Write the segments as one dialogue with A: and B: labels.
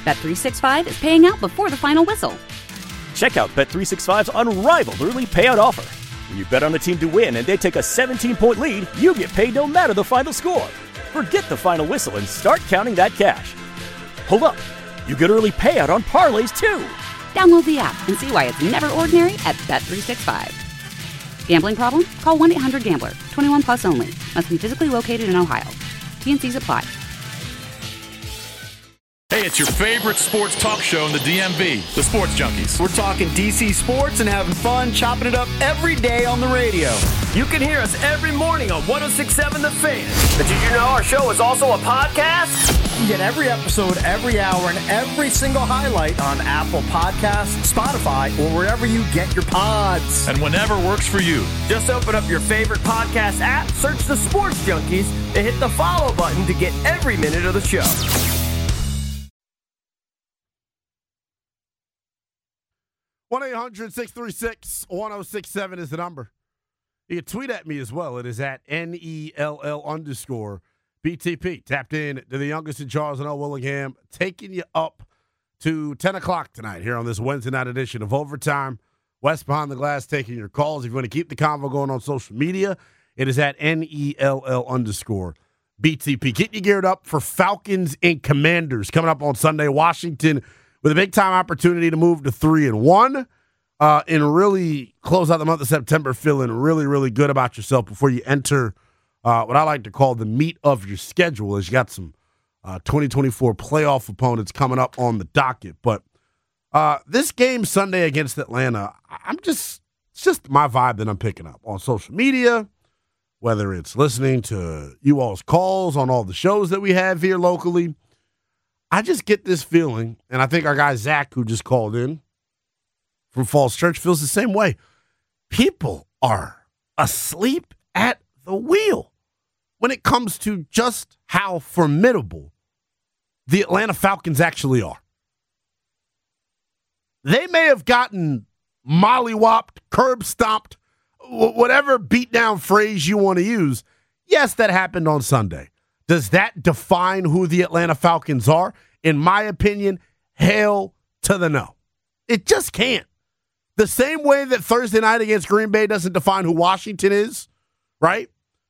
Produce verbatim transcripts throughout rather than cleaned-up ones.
A: Bet three sixty-five is paying out before the final whistle.
B: Check out Bet three sixty-five's unrivaled early payout offer. When you bet on a team to win and they take a seventeen-point lead, you get paid no matter the final score. Forget the final whistle and start counting that cash. Hold up. You get early payout on parlays, too.
A: Download the app and see why it's never ordinary at Bet three sixty-five. Gambling problem? Call one eight hundred gambler. twenty-one plus only. Must be physically located in Ohio. T N Cs apply.
C: Hey, it's your favorite sports talk show in the D M V, the Sports Junkies.
D: We're talking D C sports and having fun, chopping it up every day on the radio.
E: You can hear us every morning on one oh six point seven The Fan. But did you know our show is also a podcast?
D: You get every episode, every hour, and every single highlight on Apple Podcasts, Spotify, or wherever you get your pods.
C: And whenever works for you.
E: Just open up your favorite podcast app, search The Sports Junkies, and hit the follow button to get every minute of the show.
F: one eight hundred six three six one oh six seven is the number. You can tweet at me as well. It is at N E L L underscore B T P. Tapped in to the youngest in Charles and L. Willingham, taking you up to ten o'clock tonight here on this Wednesday night edition of Overtime. West Behind the Glass taking your calls. If you want to keep the convo going on social media, it is at N E L L underscore B T P. Get you geared up for Falcons and Commanders coming up on Sunday. Washington with a big-time opportunity to move to three and one uh, and really close out the month of September feeling really, really good about yourself before you enter uh, what I like to call the meat of your schedule, as you got some uh, twenty twenty-four playoff opponents coming up on the docket. But uh, this game Sunday against Atlanta, I'm just it's just my vibe that I'm picking up on social media, whether it's listening to you all's calls on all the shows that we have here locally. I just get this feeling, and I think our guy Zach, who just called in from Falls Church, feels the same way. People are asleep at the wheel when it comes to just how formidable the Atlanta Falcons actually are. They may have gotten mollywopped, curb stomped, whatever beatdown phrase you want to use. Yes, that happened on Sunday. Does that define who the Atlanta Falcons are? In my opinion, hell to the no. It just can't. The same way that Thursday night against Green Bay doesn't define who Washington is, right?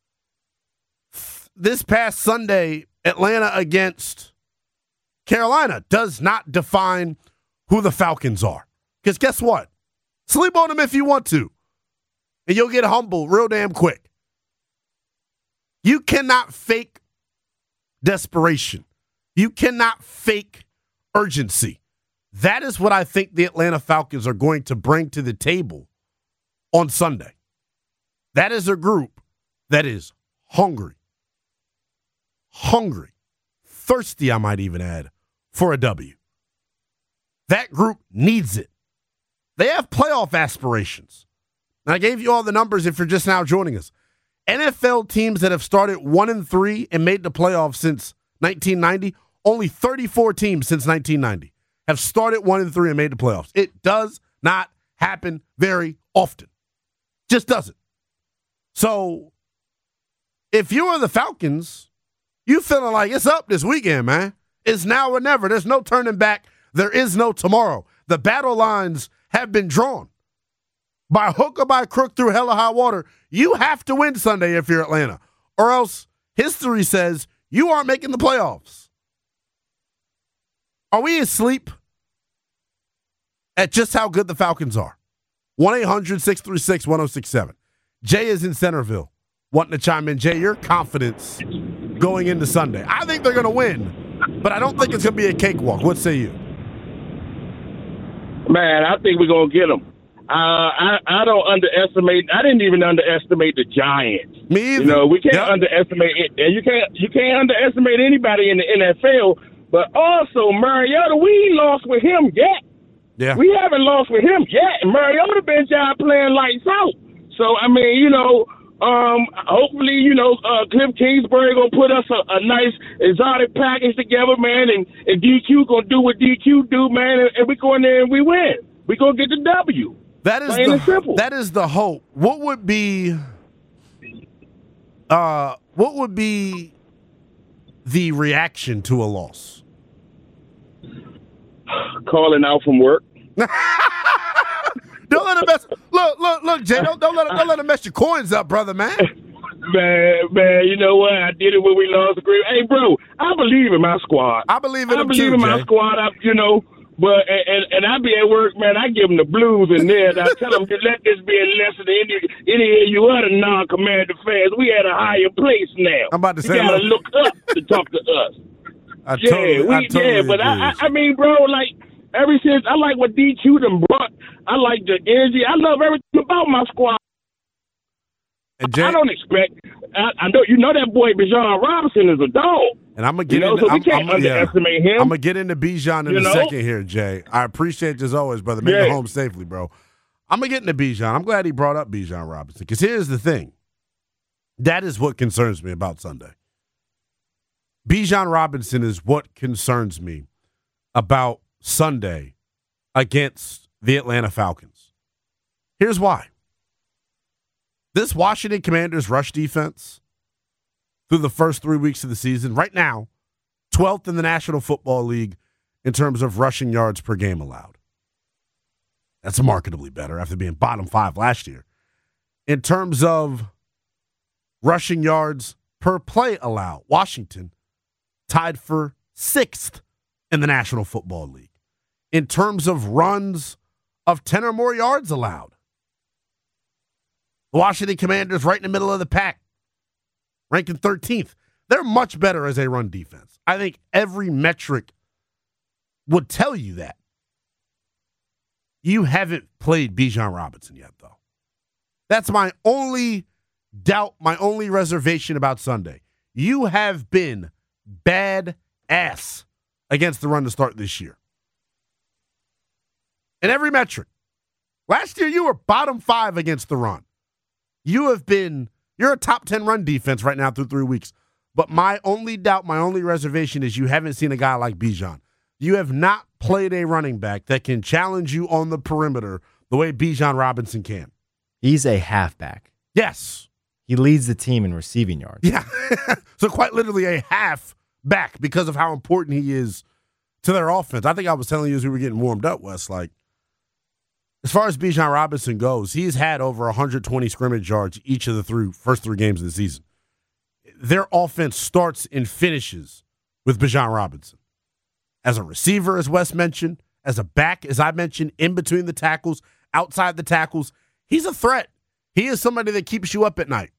F: This past Sunday, Atlanta against Carolina does not define who the Falcons are. Because guess what? Sleep on them if you want to. And you'll get humble real damn quick. You cannot fake desperation. You cannot fake urgency. That is what I think the Atlanta Falcons are going to bring to the table on Sunday. That is a group that is hungry, hungry, thirsty, I might even add, for a W. That group needs it. They have playoff aspirations. And I gave you all the numbers if you're just now joining us. N F L teams that have started one and three and made the playoffs since nineteen ninety, only thirty-four teams since nineteen ninety have started one and three and made the playoffs. It does not happen very often. Just doesn't. So if you are the Falcons, you feeling like it's up this weekend, man. It's now or never. There's no turning back. There is no tomorrow. The battle lines have been drawn. By hook or by crook, through hell or high water, you have to win Sunday if you're Atlanta. Or else history says you aren't making the playoffs. Are we asleep at just how good the Falcons are? one eight hundred six three six one oh six seven. Jay is in Centerville wanting to chime in. Jay, your confidence going into Sunday. I think they're going to win, but I don't think it's going to be a cakewalk. What say you?
G: Man, I think we're going to get them. Uh, I, I don't underestimate. I didn't even underestimate the Giants.
F: Me either.
G: You know, we can't
F: yep.
G: underestimate it, and you can't you can't underestimate anybody in the N F L. But also, Mariota, we ain't lost with him yet.
F: Yeah,
G: we haven't lost with him yet. And Mariota been out playing lights out. So I mean, you know, um, hopefully, you know, uh, Cliff Kingsbury gonna put us a, a nice exotic package together, man, and, and D Q gonna do what D Q do, man, and, and we go in there and we win. We gonna get the W.
F: That is
G: Plain
F: the
G: and simple.
F: That is the hope. What would be uh what would be the reaction to a loss?
G: Calling out from work.
F: Don't let him mess. Look, look, look, Jay. Don't, don't let him, don't let him mess your coins up, brother, man.
G: Man, man, you know what? I did it when we lost the green. Hey, bro, I believe in my squad.
F: I believe in
G: I
F: him
G: believe
F: too,
G: in my
F: Jay.
G: squad. I, you know, but and, and and I be at work, man. I give them the blues in there. And I tell them to let this be a lesson to any any of you other non-commander fans. We at a higher place now.
F: I'm about to say,
G: you gotta
F: look,
G: look up to talk to us.
F: I
G: yeah,
F: totally,
G: we,
F: I totally
G: yeah, but
F: agree
G: I, I,
F: with you.
G: I mean, bro, like ever since I like what D Q done brought. I like the energy. I love everything about my squad.
F: And Jay,
G: I don't expect. I, I know you know that boy Bijan Robinson is a dog.
F: And I'm gonna get
G: you know,
F: into,
G: so we
F: I'm,
G: can't
F: I'm, yeah.
G: underestimate him.
F: I'm gonna get into Bijan in
G: You
F: a
G: know?
F: second here, Jay. I appreciate you as always, brother. Make
G: Yeah.
F: it home safely, bro. I'm gonna get into Bijan. I'm glad he brought up Bijan Robinson because here's the thing. That is what concerns me about Sunday. Bijan Robinson is what concerns me about Sunday against the Atlanta Falcons. Here's why. This Washington Commanders rush defense through the first three weeks of the season, right now, twelfth in the National Football League in terms of rushing yards per game allowed. That's marketably better after being bottom five last year. In terms of rushing yards per play allowed, Washington tied for sixth in the National Football League. In terms of runs of ten or more yards allowed, the Washington Commanders right in the middle of the pack, ranking thirteenth. They're much better as a run defense. I think every metric would tell you that. You haven't played Bijan Robinson yet, though. That's my only doubt, my only reservation about Sunday. You have been bad ass against the run to start this year. In every metric. Last year, you were bottom five against the run. You have been, you're a top ten run defense right now through three weeks. But my only doubt, my only reservation is you haven't seen a guy like Bijan. You have not played a running back that can challenge you on the perimeter the way Bijan Robinson can.
H: He's a halfback.
F: Yes.
H: He leads the team in receiving yards.
F: Yeah. So quite literally a half back because of how important he is to their offense. I think I was telling you as we were getting warmed up, Wes, like, as far as Bijan Robinson goes, he's had over one hundred twenty scrimmage yards each of the three, first three games of the season. Their offense starts and finishes with Bijan Robinson. As a receiver, as Wes mentioned, as a back, as I mentioned, in between the tackles, outside the tackles, he's a threat. He is somebody that keeps you up at night.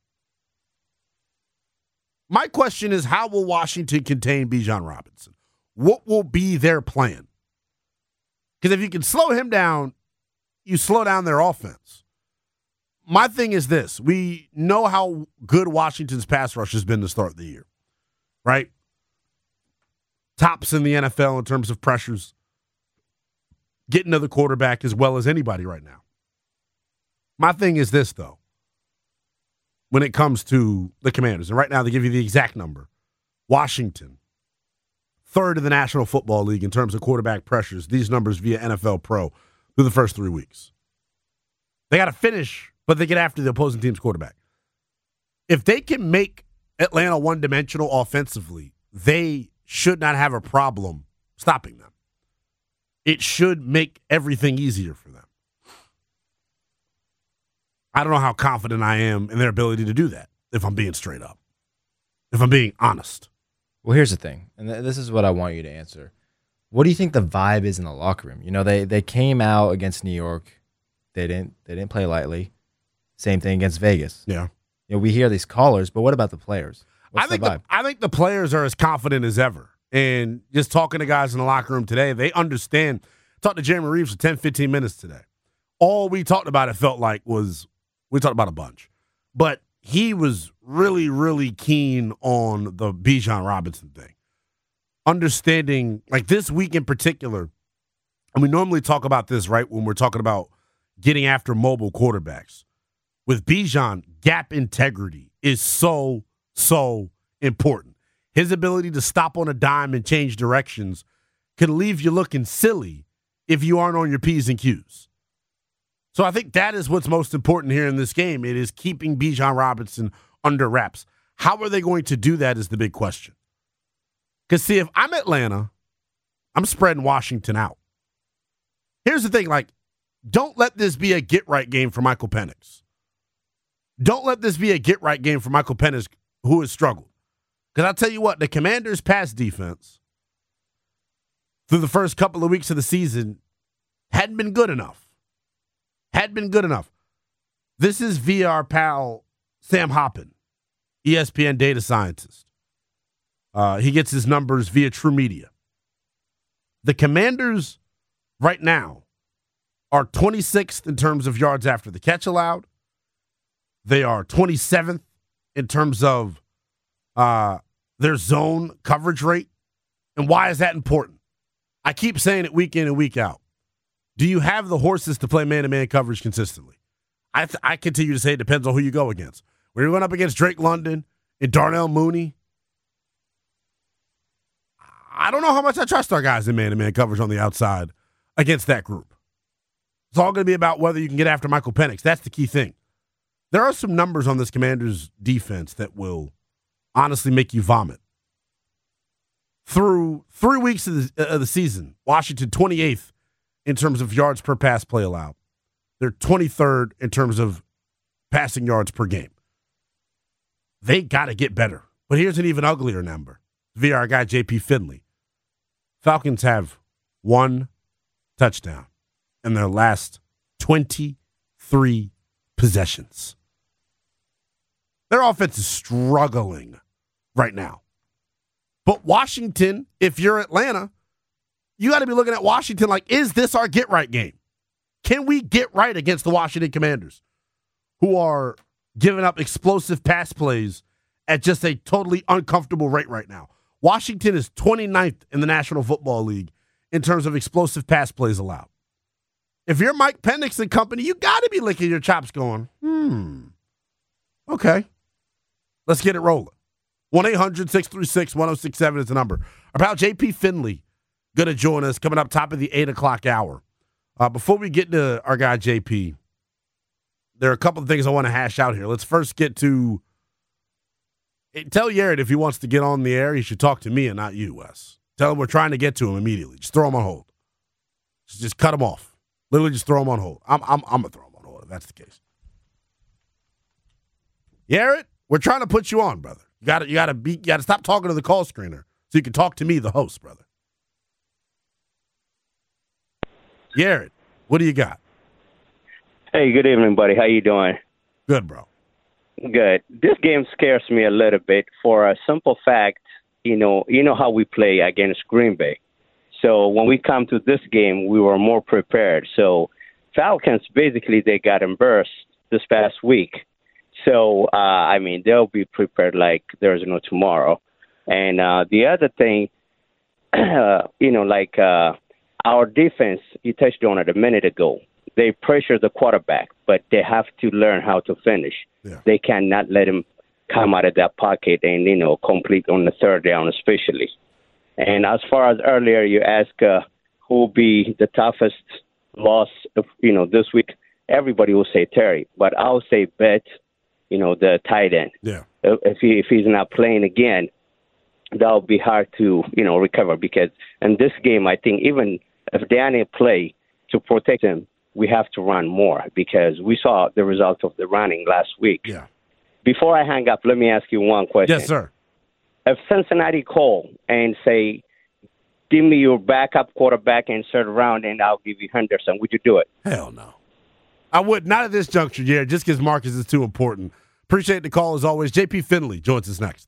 F: My question is, how will Washington contain Bijan Robinson? What will be their plan? Because if you can slow him down, you slow down their offense. My thing is this. We know how good Washington's pass rush has been to start the year, right? Tops in the N F L in terms of pressures, getting to the quarterback as well as anybody right now. My thing is this, though, when it comes to the Commanders, and right now they give you the exact number. Washington, third in the National Football League in terms of quarterback pressures, these numbers via N F L Pro through the first three weeks. They got to finish, but they get after the opposing team's quarterback. If they can make Atlanta one-dimensional offensively, they should not have a problem stopping them. It should make everything easier for them. I don't know how confident I am in their ability to do that, if I'm being straight up, if I'm being honest.
H: Well, here's the thing, and th- this is what I want you to answer. What do you think the vibe is in the locker room? You know, they they came out against New York. They didn't they didn't play lightly. Same thing against Vegas.
F: Yeah.
H: You know, we hear these callers, but what about the players? What's
F: I think
H: the
F: the,
H: vibe?
F: I think the players are as confident as ever. And just talking to guys in the locker room today, they understand. Talked to Jeremy Reeves for ten, fifteen minutes today. All we talked about, it felt like, was we talked about a bunch. But he was really, really keen on the Bijan Robinson thing. Understanding, like this week in particular, and we normally talk about this, right, when we're talking about getting after mobile quarterbacks. With Bijan, gap integrity is so, so important. His ability to stop on a dime and change directions can leave you looking silly if you aren't on your P's and Q's. So I think that is what's most important here in this game. It is keeping Bijan Robinson under wraps. How are they going to do that is the big question. Because, see, if I'm Atlanta I'm spreading Washington out. Here's the thing, like, don't let this be a get-right game for Michael Penix. Don't let this be a get-right game for Michael Penix, who has struggled. Because I'll tell you what, the Commanders' pass defense through the first couple of weeks of the season hadn't been good enough. Hadn't been good enough. This is via our pal Sam Hoppen, E S P N data scientist. Uh, he gets his numbers via True Media. The Commanders right now are twenty-sixth in terms of yards after the catch allowed. They are twenty-seventh in terms of uh, their zone coverage rate. And why is that important? I keep saying it week in and week out. Do you have the horses to play man-to-man coverage consistently? I th- I continue to say it depends on who you go against. When you're going up against Drake London and Darnell Mooney, I don't know how much I trust our guys in man-to-man coverage on the outside against that group. It's all going to be about whether you can get after Michael Penix. That's the key thing. There are some numbers on this Commanders defense that will honestly make you vomit. Through three weeks of the, of the season, Washington twenty-eighth in terms of yards per pass play allowed. They're twenty-third in terms of passing yards per game. They got to get better. But here's an even uglier number. Via our guy, J P Finley. Falcons have one touchdown in their last twenty-three possessions. Their offense is struggling right now. But Washington, if you're Atlanta, you got to be looking at Washington like, is this our get-right game? Can we get right against the Washington Commanders, who are giving up explosive pass plays at just a totally uncomfortable rate right now? Washington is twenty-ninth in the National Football League in terms of explosive pass plays allowed. If you're Mike Penix and company, you got to be licking your chops going, hmm, okay, let's get it rolling. one eight hundred six three six one oh six seven is the number. Our pal J P Finley going to join us coming up top of the eight o'clock hour. Uh, before we get to our guy J P, there are a couple of things I want to hash out here. Let's first get to tell Yared if he wants to get on the air, he should talk to me and not you, Wes. Tell him we're trying to get to him immediately. Just throw him on hold. Just, just cut him off. Literally just throw him on hold. I'm I'm I'm gonna throw him on hold if that's the case. Yared, we're trying to put you on, brother. You gotta you gotta be you gotta stop talking to the call screener so you can talk to me, the host, brother. Yared, what do you got?
I: Hey, good evening, buddy. How you doing?
F: Good, bro.
I: Good. This game scares me a little bit for a simple fact. You know, you know how we play against Green Bay. So when we come to this game, we were more prepared. So Falcons, basically, they got embarrassed this past week. So, uh, I mean, they'll be prepared like there's no tomorrow. And uh, the other thing, uh, you know, like uh, our defense, you touched on it a minute ago. They pressure the quarterback, but they have to learn how to finish.
F: Yeah.
I: They cannot let him come out of that pocket and, you know, complete on the third down especially. And as far as earlier, you asked uh, who will be the toughest loss, of, you know, this week. Everybody will say Terry, but I'll say Bet, you know, the tight end.
F: Yeah.
I: If he if he's not playing again, that'll be hard to, you know, recover because in this game, I think even if Danny play to protect him, we have to run more because we saw the result of the running last week.
F: Yeah.
I: Before I hang up, let me ask you one question.
F: Yes, sir.
I: If Cincinnati call and say, give me your backup quarterback in third round and I'll give you Henderson, would you do it?
F: Hell no. I would not at this juncture, yeah, just because Marcus is too important. Appreciate the call as always. J P Finley joins us next.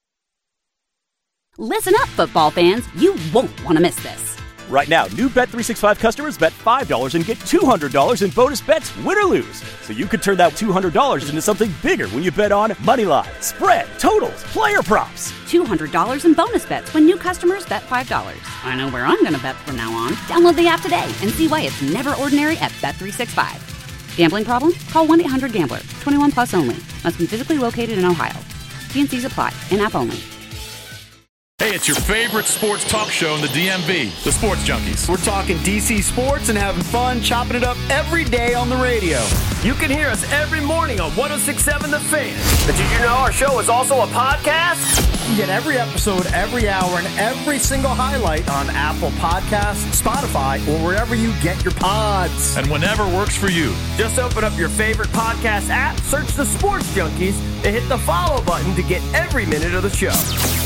A: Listen up, football fans. You won't want to miss this.
B: Right now, new Bet three sixty-five customers bet five dollars and get two hundred dollars in bonus bets, win or lose. So you could turn that two hundred dollars into something bigger when you bet on money line, spread, totals, player props.
A: two hundred dollars in bonus bets when new customers bet five dollars. I know where I'm going to bet from now on. Download the app today and see why it's never ordinary at Bet three sixty-five. Gambling problem? Call one eight hundred gambler. twenty-one plus only. Must be physically located in Ohio. T and C's apply. In-app only.
C: Hey, it's your favorite sports talk show in the D M V, the Sports Junkies.
D: We're talking D C sports and having fun, chopping it up every day on the radio.
E: You can hear us every morning on one oh six point seven The Fan. But did you know our show is also a podcast?
D: You get every episode, every hour, and every single highlight on Apple Podcasts, Spotify, or wherever you get your pods.
C: And whenever works for you.
E: Just open up your favorite podcast app, search the Sports Junkies, and hit the follow button to get every minute of the show.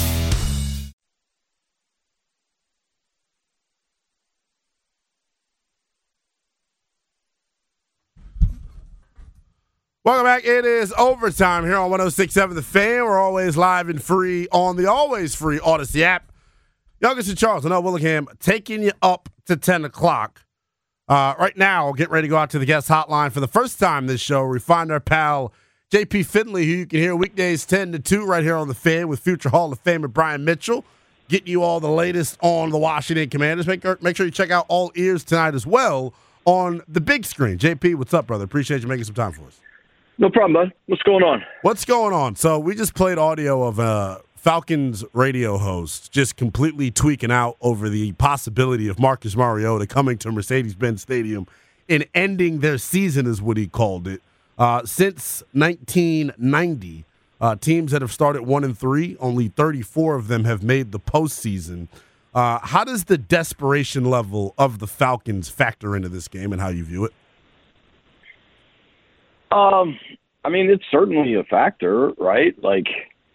F: Welcome back. It is overtime here on one oh six point seven The Fan. We're always live and free on the always free Odyssey app. Youngest and Charles, I know Willingham taking you up to ten o'clock. Uh, right now, get ready to go out to the guest hotline for the first time this show. We find our pal J P Finley, who you can hear weekdays ten to two right here on The Fan with future Hall of Famer Brian Mitchell, getting you all the latest on the Washington Commanders. Make, make sure you check out All Ears tonight as well on the big screen. J P, what's up, brother? Appreciate you making some time for us.
J: No problem, bud. What's going on?
F: What's going on? So we just played audio of a Falcons radio host just completely tweaking out over the possibility of Marcus Mariota coming to Mercedes-Benz Stadium and ending their season, is what he called it. Uh, since nineteen ninety, uh, teams that have started one and three, only thirty-four of them have made the postseason. Uh, how does the desperation level of the Falcons factor into this game and how you view it?
J: Um, I mean, it's certainly a factor, right? Like,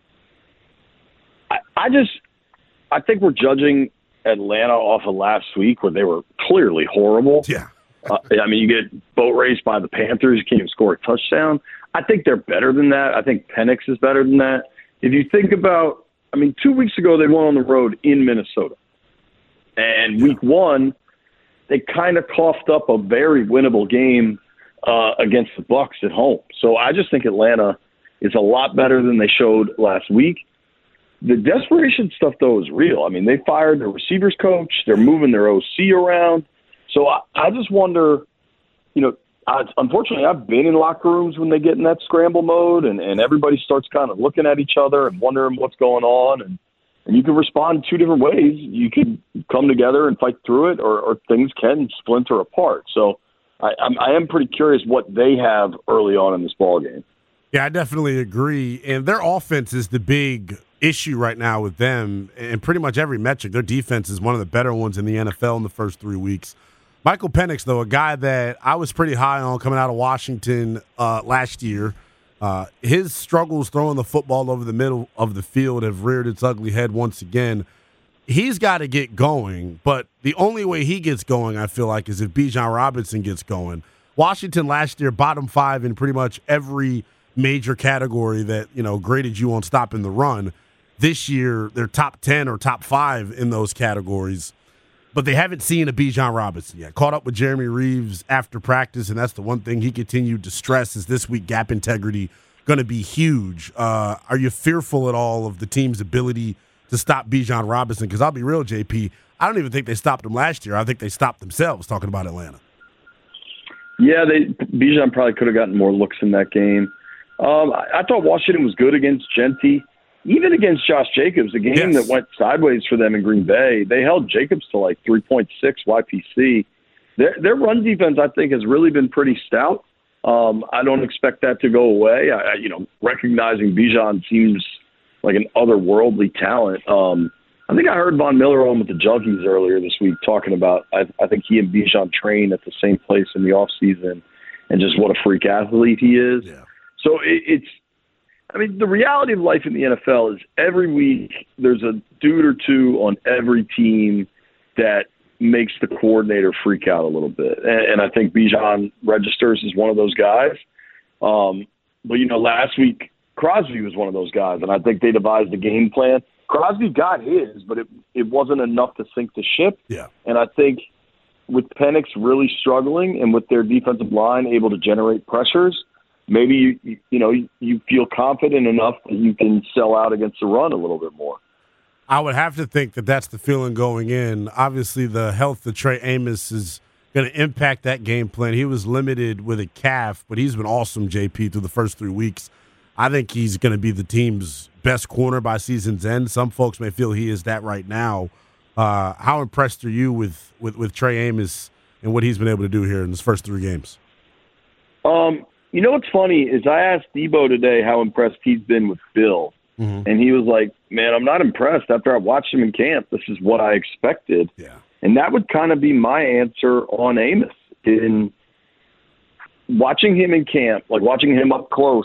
J: I, I just, I think we're judging Atlanta off of last week where they were clearly horrible.
F: Yeah.
J: uh, I mean, you get boat raced by the Panthers, you can't even score a touchdown. I think they're better than that. I think Penix is better than that. If you think about, I mean, two weeks ago they went on the road in Minnesota. And week yeah. one, they kind of coughed up a very winnable game Uh, against the Bucs at home. So I just think Atlanta is a lot better than they showed last week. The desperation stuff, though, is real. I mean, they fired their receivers coach. They're moving their O C around. So I, I just wonder, you know, I, unfortunately, I've been in locker rooms when they get in that scramble mode and, and everybody starts kind of looking at each other and wondering what's going on. And, and you can respond two different ways. You can come together and fight through it, or, or things can splinter apart. So I, I'm, I am pretty curious what they have early on in this ball game.
F: Yeah, I definitely agree. And their offense is the big issue right now with them. And pretty much every metric, their defense is one of the better ones in the N F L in the first three weeks. Michael Penix, though, a guy that I was pretty high on coming out of Washington uh, last year, uh, his struggles throwing the football over the middle of the field have reared its ugly head once again. He's got to get going, but the only way he gets going, I feel like, is if Bijan Robinson gets going. Washington last year, bottom five in pretty much every major category that, you know, graded you on stopping the run. This year, they're top ten or top five in those categories, but they haven't seen a Bijan Robinson yet. Caught up with Jeremy Reeves after practice, and that's the one thing he continued to stress is this week gap integrity going to be huge. Uh, are you fearful at all of the team's ability to stop Bijan Robinson? Because I'll be real, J P, I don't even think they stopped him last year. I think they stopped themselves, talking about Atlanta.
J: Yeah, they Bijan probably could have gotten more looks in that game. Um, I, I thought Washington was good against Genty. Even against Josh Jacobs, a game yes. that went sideways for them in Green Bay, they held Jacobs to like three point six Y P C. Their, their run defense, I think, has really been pretty stout. Um, I don't expect that to go away. I, you know, recognizing Bijan seems like an otherworldly talent. Um, I think I heard Von Miller on with the Junkies earlier this week talking about, I, I think he and Bijan train at the same place in the offseason and just what a freak athlete he is.
F: Yeah.
J: So it, it's, I mean, the reality of life in the N F L is every week there's a dude or two on every team that makes the coordinator freak out a little bit. And, and I think Bijan registers as one of those guys. Um, but, you know, last week, Crosby was one of those guys, and I think they devised a game plan. Crosby got his, but it it wasn't enough to sink the ship.
F: Yeah.
J: And I think with Penix really struggling and with their defensive line able to generate pressures, maybe you you know you feel confident enough that you can sell out against the run a little bit more.
F: I would have to think that that's the feeling going in. Obviously, the health of Trey Amos is going to impact that game plan. He was limited with a calf, but he's been awesome, J P, through the first three weeks. I think he's going to be the team's best corner by season's end. Some folks may feel he is that right now. Uh, how impressed are you with, with, with Trey Amos and what he's been able to do here in his first three games?
J: Um, you know what's funny is I asked Debo today how impressed he's been with Bill, mm-hmm. and he was like, man, I'm not impressed. After I watched him in camp, this is what I expected.
F: Yeah.
J: And that would kind of be my answer on Amos. In watching him in camp, like watching him up close,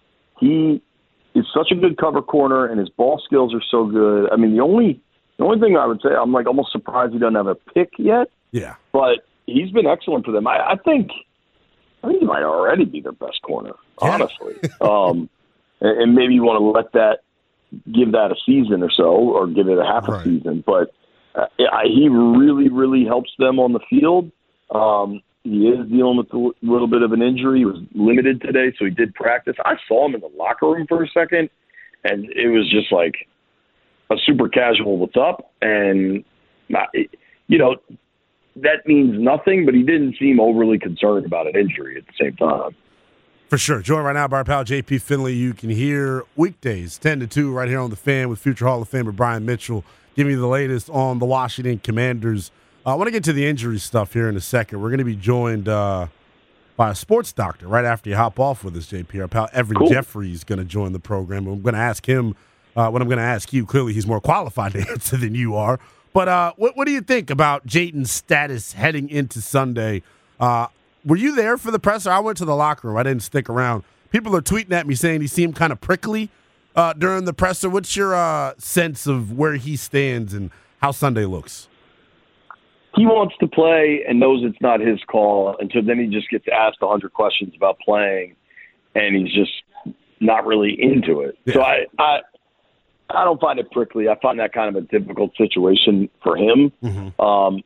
J: he is such a good cover corner, and his ball skills are so good. I mean, the only the only thing I would say, I'm like almost surprised he doesn't have a pick yet.
F: Yeah.
J: But he's been excellent for them. I, I think I think he might already be their best corner, honestly. um, and, and maybe you want to let that give that a season or so, or give it a half
F: right.
J: a season. But uh, I, he really, really helps them on the field. Um, he is dealing with a little bit of an injury. He was limited today, so he did practice. I saw him in the locker room for a second, and it was just like a super casual what's up. And, you know, that means nothing, but he didn't seem overly concerned about an injury at the same time.
F: For sure. Joined right now by our pal J P Finley. You can hear weekdays ten to two right here on The Fan with future Hall of Famer Brian Mitchell giving you the latest on the Washington Commanders. Uh, I want to get to the injury stuff here in a second. We're going to be joined uh, by a sports doctor right after you hop off with us, J P. Our pal Evan cool. Jeffrey is going to join the program. I'm going to ask him uh, what I'm going to ask you. Clearly, he's more qualified to answer than you are. But uh, what, what do you think about Jayden's status heading into Sunday? Uh, were you there for the presser? I went to the locker room. I didn't stick around. People are tweeting at me saying he seemed kind of prickly uh, during the presser. What's your uh, sense of where he stands and how Sunday looks?
J: He wants to play and knows it's not his call, and so then he just gets asked a hundred questions about playing, and he's just not really into it. Yeah. So I, I I don't find it prickly. I find that kind of a difficult situation for him. Mm-hmm. Um,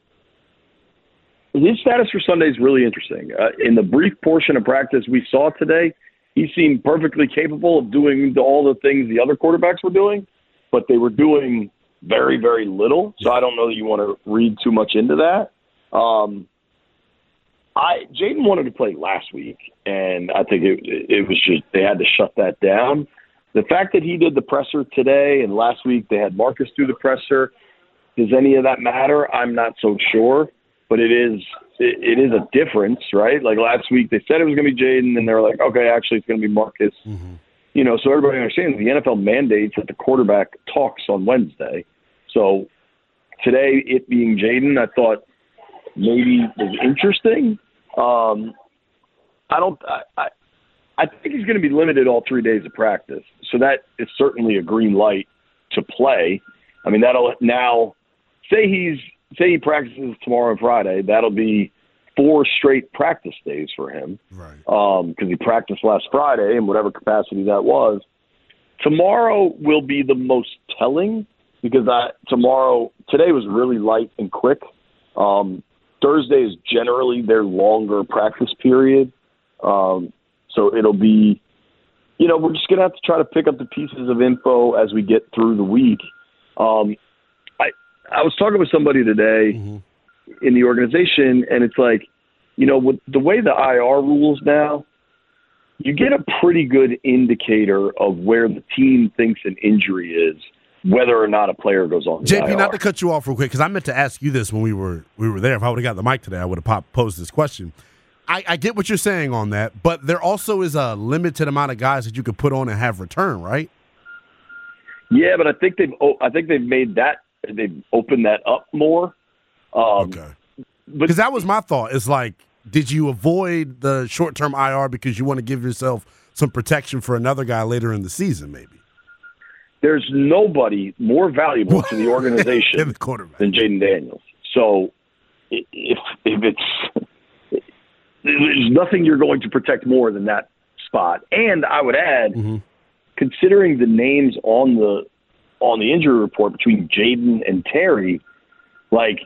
J: his status for Sunday is really interesting. Uh, in the brief portion of practice we saw today, he seemed perfectly capable of doing all the things the other quarterbacks were doing, but they were doing very, very little. So I don't know that you want to read too much into that. Um, I Jayden wanted to play last week, and I think it, it was just they had to shut that down. The fact that he did the presser today and last week they had Marcus do the presser, does any of that matter? I'm not so sure, but it is it, it is a difference, right? Like last week they said it was going to be Jayden, and they were like, okay, actually it's going to be Marcus. Mm-hmm. You know, so everybody understands the N F L mandates that the quarterback talks on Wednesday. So today it being Jayden, I thought maybe was interesting. Um, I don't. I, I I think he's going to be limited all three days of practice. So that is certainly a green light to play. I mean, that'll now say he's say he practices tomorrow and Friday. That'll be four straight practice days for him.
F: Right.
J: Um, because he practiced last Friday in whatever capacity that was. Tomorrow will be the most telling because I, tomorrow, today was really light and quick. Um, Thursday is generally their longer practice period. Um, So it'll be, you know, we're just going to have to try to pick up the pieces of info as we get through the week. Um, I I was talking with somebody today mm-hmm. in the organization, and it's like, you know, with the way the I R rules now, you get a pretty good indicator of where the team thinks an injury is, whether or not a player goes on the
F: J P,
J: I R.
F: not to cut you off real quick, because I meant to ask you this when we were we were there. If I would have got the mic today, I would have popped, posed this question. I, I get what you're saying on that, but there also is a limited amount of guys that you could put on and have return, right?
J: Yeah, but I think they've I think they've made that they've opened that up more. Um,
F: okay, because that was my thought. It's like, did you avoid the short term I R because you want to give yourself some protection for another guy later in the season? Maybe
J: there's nobody more valuable to the organization
F: the
J: than Jayden Daniels. So if if it's there's nothing you're going to protect more than that spot. And I would add, mm-hmm. considering the names on the on the injury report between Jayden and Terry, like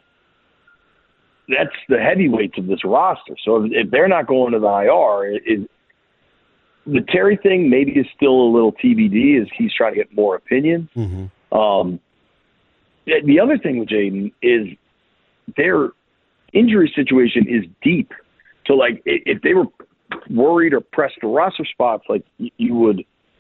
J: that's the heavyweights of this roster. So if, if they're not going to the I R, it, it, the Terry thing maybe is still a little T B D as he's trying to get more opinion. Mm-hmm. Um, the, the other thing with Jayden is their injury situation is deep. So, like, if they were worried or pressed for roster spots, like, you would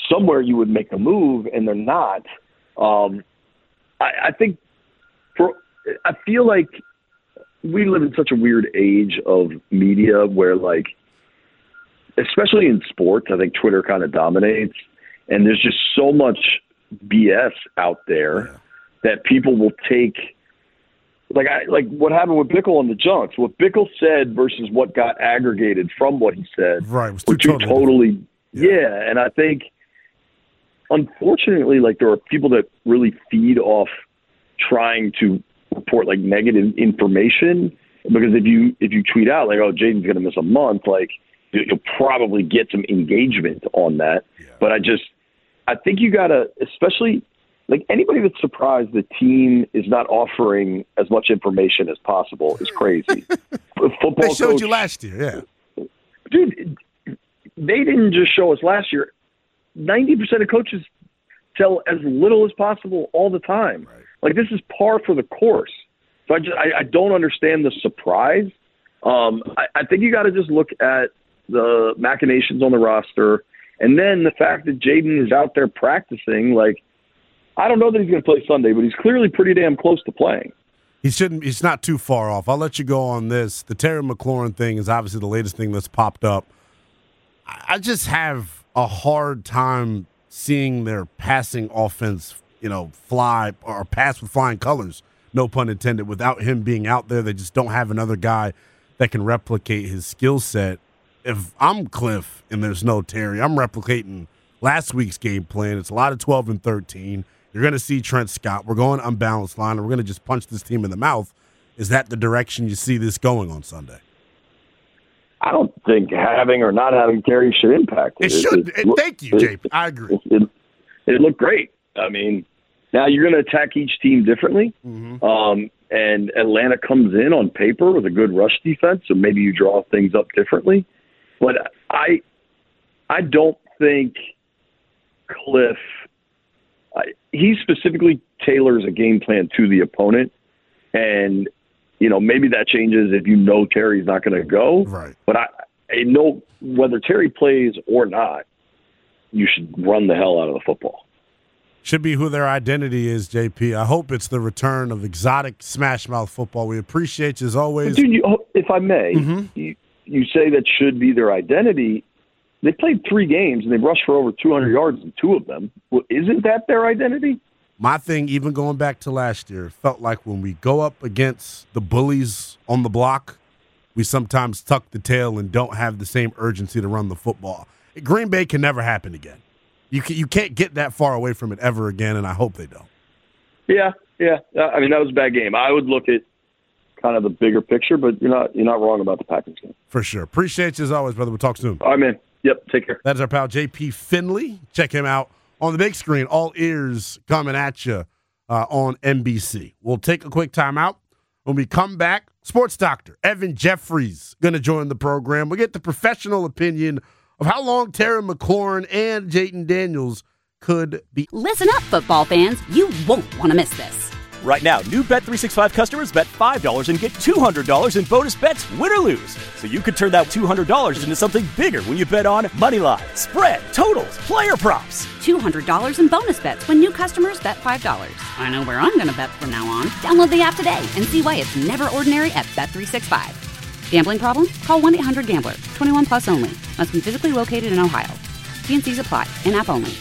J: somewhere you would make a move, and they're not. Um, I, I think for I feel like we live in such a weird age of media where, like, especially in sports, I think Twitter kind of dominates, and there's just so much B S out there yeah. that people will take. Like I like what happened with Bickle and the Junks. What Bickle said versus what got aggregated from what he said
F: right, was
J: were two totally, totally yeah. yeah. And I think, unfortunately, like there are people that really feed off trying to report like negative information, because if you if you tweet out like, oh, Jaden's going to miss a month, like you'll probably get some engagement on that. Yeah. But I just I think you got to, especially. Like anybody that's surprised the team is not offering as much information as possible is crazy. Football
F: they showed
J: coach,
F: you last year, yeah.
J: Dude, they didn't just show us last year. ninety percent of coaches tell as little as possible all the time. Right. Like this is par for the course. So I just I, I don't understand the surprise. Um, I, I think you got to just look at the machinations on the roster, and then the fact that Jaden is out there practicing, like. I don't know that he's going to play Sunday, but he's clearly pretty damn close to playing.
F: He shouldn't. He's not too far off. I'll let you go on this. The Terry McLaurin thing is obviously the latest thing that's popped up. I just have a hard time seeing their passing offense, you know, fly or pass with flying colors, no pun intended, without him being out there. They just don't have another guy that can replicate his skill set. If I'm Cliff and there's no Terry, I'm replicating last week's game plan. It's a lot of twelve and thirteen. You're going to see Trent Scott. We're going unbalanced line, and we're going to just punch this team in the mouth. Is that the direction you see this going on Sunday?
J: I don't think having or not having Terry should impact it.
F: It, it should. It, it, thank you, J P. I agree.
J: It, it, it looked great. I mean, now you're going to attack each team differently. Mm-hmm. Um, and Atlanta comes in on paper with a good rush defense, so maybe you draw things up differently. But I, I don't think Cliff – he specifically tailors a game plan to the opponent, and you know maybe that changes if you know Terry's not going to go.
F: Right.
J: But I, I know whether Terry plays or not, you should run the hell out of the football.
F: Should be who their identity is, J P. I hope it's the return of exotic smash mouth football. We appreciate you as always.
J: But dude, you, if I may,
F: mm-hmm.
J: you, you say that should be their identity. They played three games, and they rushed for over two hundred yards in two of them. Well, isn't that their identity?
F: My thing, even going back to last year, felt like when we go up against the bullies on the block, we sometimes tuck the tail and don't have the same urgency to run the football. Green Bay can never happen again. You can, you can't get that far away from it ever again, and I hope they don't.
J: Yeah, yeah. I mean, that was a bad game. I would look at kind of the bigger picture, but you're not you're not wrong about the Packers game.
F: For sure. Appreciate you as always, brother. We'll talk soon.
J: All right, man. Yep, take care.
F: That is our pal J P Finley. Check him out on the big screen. All ears coming at you uh, on N B C. We'll take a quick timeout. When we come back, sports doctor Evan Jeffries going to join the program. We'll get the professional opinion of how long Terry McLaurin and Jayden Daniels could be.
A: Listen up, football fans. You won't want to miss this.
B: Right now, new Bet three sixty-five customers bet five dollars and get two hundred dollars in bonus bets, win or lose. So you could turn that two hundred dollars into something bigger when you bet on money line, spread, totals, player props.
A: two hundred dollars in bonus bets when new customers bet five dollars. I know where I'm going to bet from now on. Download the app today and see why it's never ordinary at Bet three sixty-five. Gambling problem? Call one eight hundred gambler. twenty-one plus only. Must be physically located in Ohio. T and C's apply. In-app only.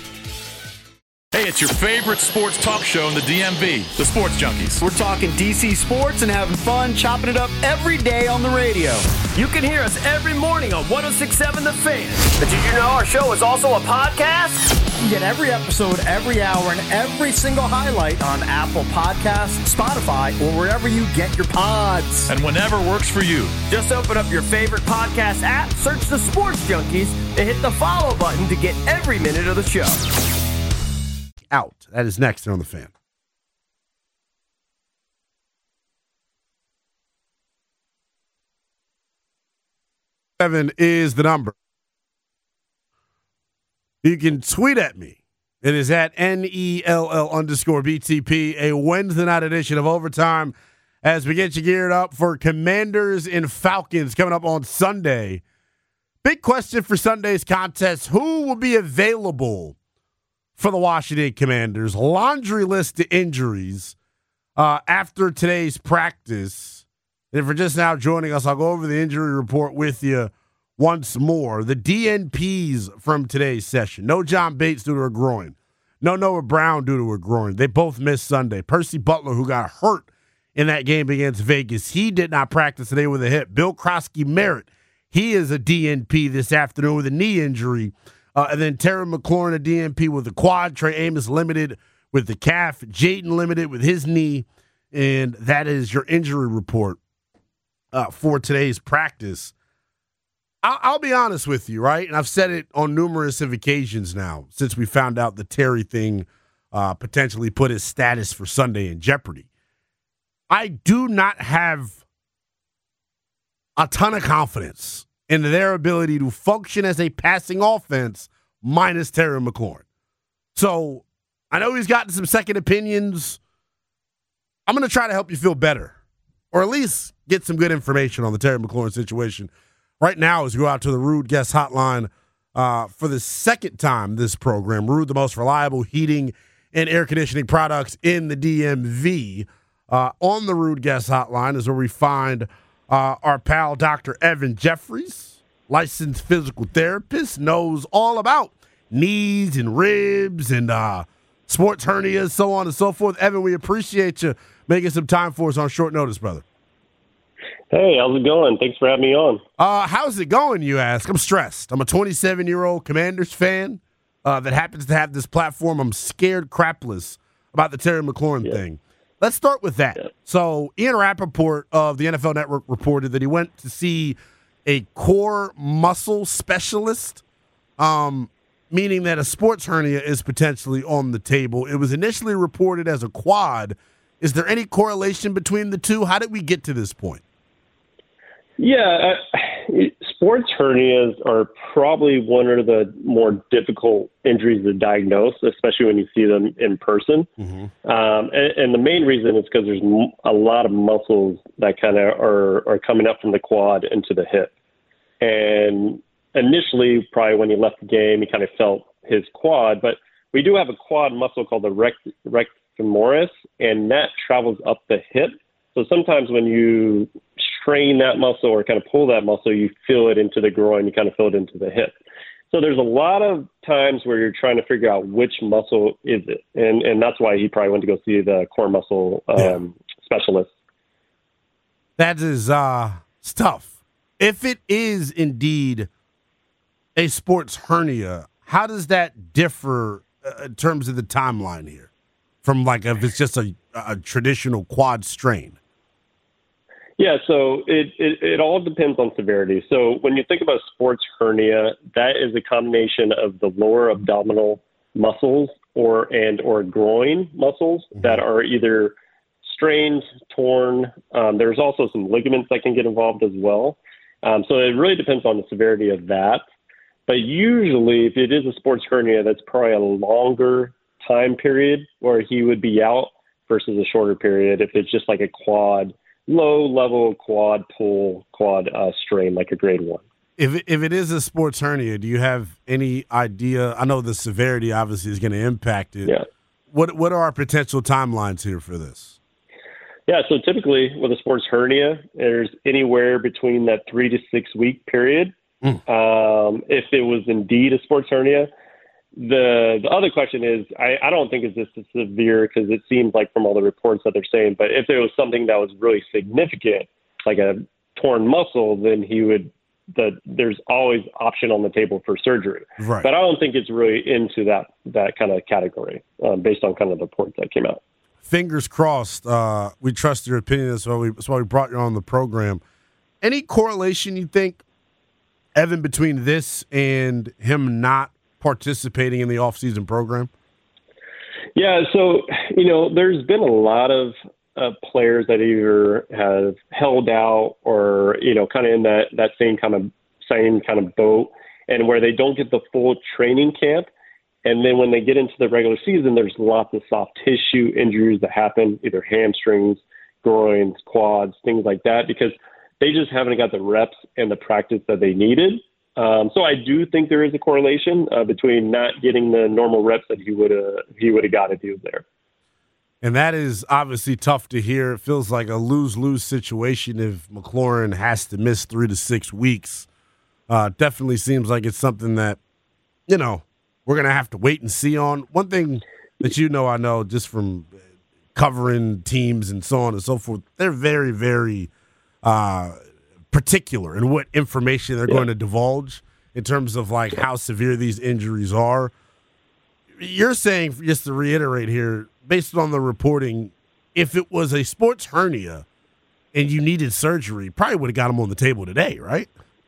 C: Hey, it's your favorite sports talk show in the D M V, the Sports Junkies.
D: We're talking D C sports and having fun, chopping it up every day on the radio.
E: You can hear us every morning on one oh six point seven The Fan. But did you know our show is also a podcast?
D: You get every episode, every hour, and every single highlight on Apple Podcasts, Spotify, or wherever you get your pods.
C: And whenever works for you.
E: Just open up your favorite podcast app, search The Sports Junkies, and hit the follow button to get every minute of the show.
F: Out. That is next here on The Fan. Seven is the number. You can tweet at me. It is at N E L L underscore B T P, a Wednesday night edition of Overtime as we get you geared up for Commanders and Falcons coming up on Sunday. Big question for Sunday's contest. Who will be available for the Washington Commanders. Laundry list of injuries uh, after today's practice. And if you're just now joining us, I'll go over the injury report with you once more. The D N Ps from today's session. No John Bates due to a groin. No Noah Brown due to a groin. They both missed Sunday. Percy Butler, who got hurt in that game against Vegas, he did not practice today with a hip. Bill Krosky-Merritt, he is a D N P this afternoon with a knee injury. Uh, and then Terry McLaurin, a D N P with the quad. Trey Amos limited with the calf. Jaden limited with his knee. And that is your injury report uh, for today's practice. I'll, I'll be honest with you, right? And I've said it on numerous of occasions now since we found out the Terry thing uh, potentially put his status for Sunday in jeopardy. I do not have a ton of confidence in their ability to function as a passing offense minus Terry McLaurin. So I know he's gotten some second opinions. I'm going to try to help you feel better, or at least get some good information on the Terry McLaurin situation right now as we go out to the Rude Guest Hotline uh, for the second time this program. Rude, the most reliable heating and air conditioning products in the D M V. Uh, on the Rude Guest Hotline is where we find uh, our pal Doctor Evan Jeffries, licensed physical therapist, knows all about knees and ribs and uh, sports hernias, so on and so forth. Evan, we appreciate you making some time for us on short notice, brother.
K: Hey, how's it going? Thanks for having me on.
F: Uh, how's it going, you ask? I'm stressed. I'm a twenty-seven-year-old Commanders fan uh, that happens to have this platform. I'm scared crapless about the Terry McLaurin yeah. thing. Let's start with that. Yeah. So Ian Rappaport of the N F L Network reported that he went to see a core muscle specialist, um, meaning that a sports hernia is potentially on the table. It was initially reported as a quad. Is there any correlation between the two? How did we get to this point?
K: Yeah, uh, sports hernias are probably one of the more difficult injuries to diagnose, especially when you see them in person. Mm-hmm. Um, and, and the main reason is because there's a lot of muscles that kind of are, are coming up from the quad into the hip. And initially, probably when he left the game, he kind of felt his quad. But we do have a quad muscle called the rect, rectus femoris, and that travels up the hip. So sometimes when you strain that muscle or kind of pull that muscle, you feel it into the groin, you kind of feel it into the hip. So there's a lot of times where you're trying to figure out which muscle is it. And and that's why he probably went to go see the core muscle um, yeah. specialist.
F: That is uh, tough. If it is indeed a sports hernia, how does that differ uh, in terms of the timeline here from like if it's just a, a traditional quad strain?
K: Yeah, so it, it, it all depends on severity. So when you think about sports hernia, that is a combination of the lower abdominal muscles or and or groin muscles mm-hmm. that are either strained, torn. Um, there's also some ligaments that can get involved as well. Um, so it really depends on the severity of that. But usually, if it is a sports hernia, that's probably a longer time period where he would be out versus a shorter period if it's just like a quad low-level quad pull, quad uh, strain, like a grade one.
F: If it, if it is a sports hernia, do you have any idea? I know the severity obviously is going to impact it.
K: Yeah.
F: What What are our potential timelines here for this?
K: Yeah, so typically with a sports hernia, there's anywhere between that three to six week period. Mm. Um, if it was indeed a sports hernia. The the other question is, I, I don't think it's this severe because it seems like from all the reports that they're saying, but if there was something that was really significant, like a torn muscle, then he would, the, there's always option on the table for surgery.
F: Right.
K: But I don't think it's really into that, that kind of category um, based on kind of the reports that came out.
F: Fingers crossed. Uh, we trust your opinion. That's why we, that's why we brought you on the program. Any correlation you think, Evan, between this and him not participating in the off-season program?
K: Yeah, so, you know, there's been a lot of uh, players that either have held out or, you know, kind of in that, that same kind of same kind of boat, and where they don't get the full training camp. And then when they get into the regular season, there's lots of soft tissue injuries that happen, either hamstrings, groins, quads, things like that, because they just haven't got the reps and the practice that they needed. Um, so I do think there is a correlation uh, between not getting the normal reps that he would have he would have got if he was there.
F: And that is obviously tough to hear. It feels like a lose-lose situation if McLaurin has to miss three to six weeks. Uh, definitely seems like it's something that, you know, we're going to have to wait and see on. One thing that you know I know just from covering teams and so on and so forth, they're very, very uh, particular in what information they're yeah. going to divulge in terms of, like, how severe these injuries are. You're saying, just to reiterate here, based on the reporting, if it was a sports hernia and you needed surgery, probably would have got him on the table today, right?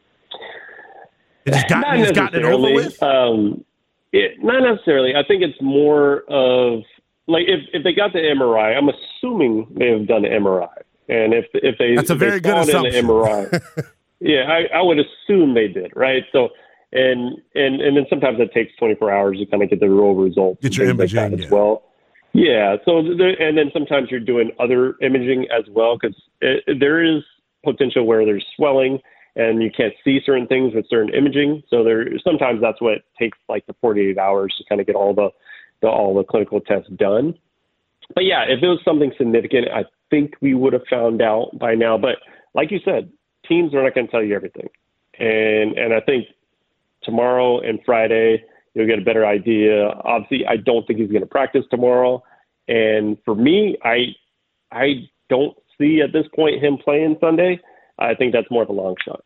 F: Just got,
K: not
F: gotten it over with?
K: Um, it, not necessarily. I think it's more of, like, if, if they got the M R I, I'm assuming they have done an M R I. And if if they
F: That's a
K: if
F: very
K: they
F: good assumption.
K: In the M R I, yeah, I, I would assume they did, right? So, and and and then sometimes it takes twenty-four hours to kind of get the real results.
F: Get your imaging
K: like
F: yeah.
K: as well. Yeah. So there, and then sometimes you're doing other imaging as well, because there is potential where there's swelling and you can't see certain things with certain imaging. So there sometimes that's what takes like the forty-eight hours to kind of get all the, the all the clinical tests done. But yeah, if it was something significant, I think we would have found out by now. But like you said, teams are not going to tell you everything, and and I think tomorrow and Friday you'll get a better idea. Obviously, I don't think he's going to practice tomorrow, and for me, I I don't see at this point him playing Sunday. I think that's more of a long shot.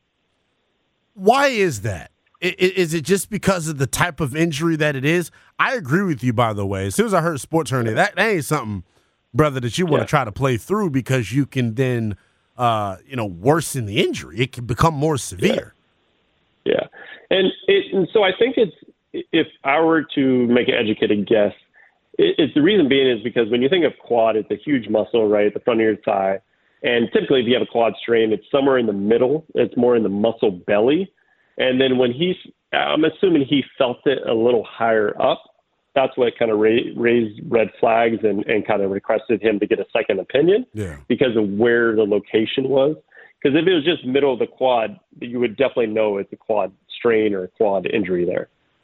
F: Why is that? Is it just because of the type of injury that it is? I agree with you, by the way. As soon as I heard sports hernia, that, that ain't something, brother, that you want to yeah. try to play through, because you can then, uh, you know, worsen the injury. It can become more severe.
K: Yeah, yeah. And, it, and so I think it's, if I were to make an educated guess, it, it's the reason being is because when you think of quad, it's a huge muscle, right, the front of your thigh. And typically, if you have a quad strain, it's somewhere in the middle. It's more in the muscle belly. And then when he's, I'm assuming he felt it a little higher up. That's what kind of ra- raised red flags and, and kind of requested him to get a second opinion
F: yeah.
K: because of where the location was. Because if it was just middle of the quad, you would definitely know it's a quad strain or a quad injury there.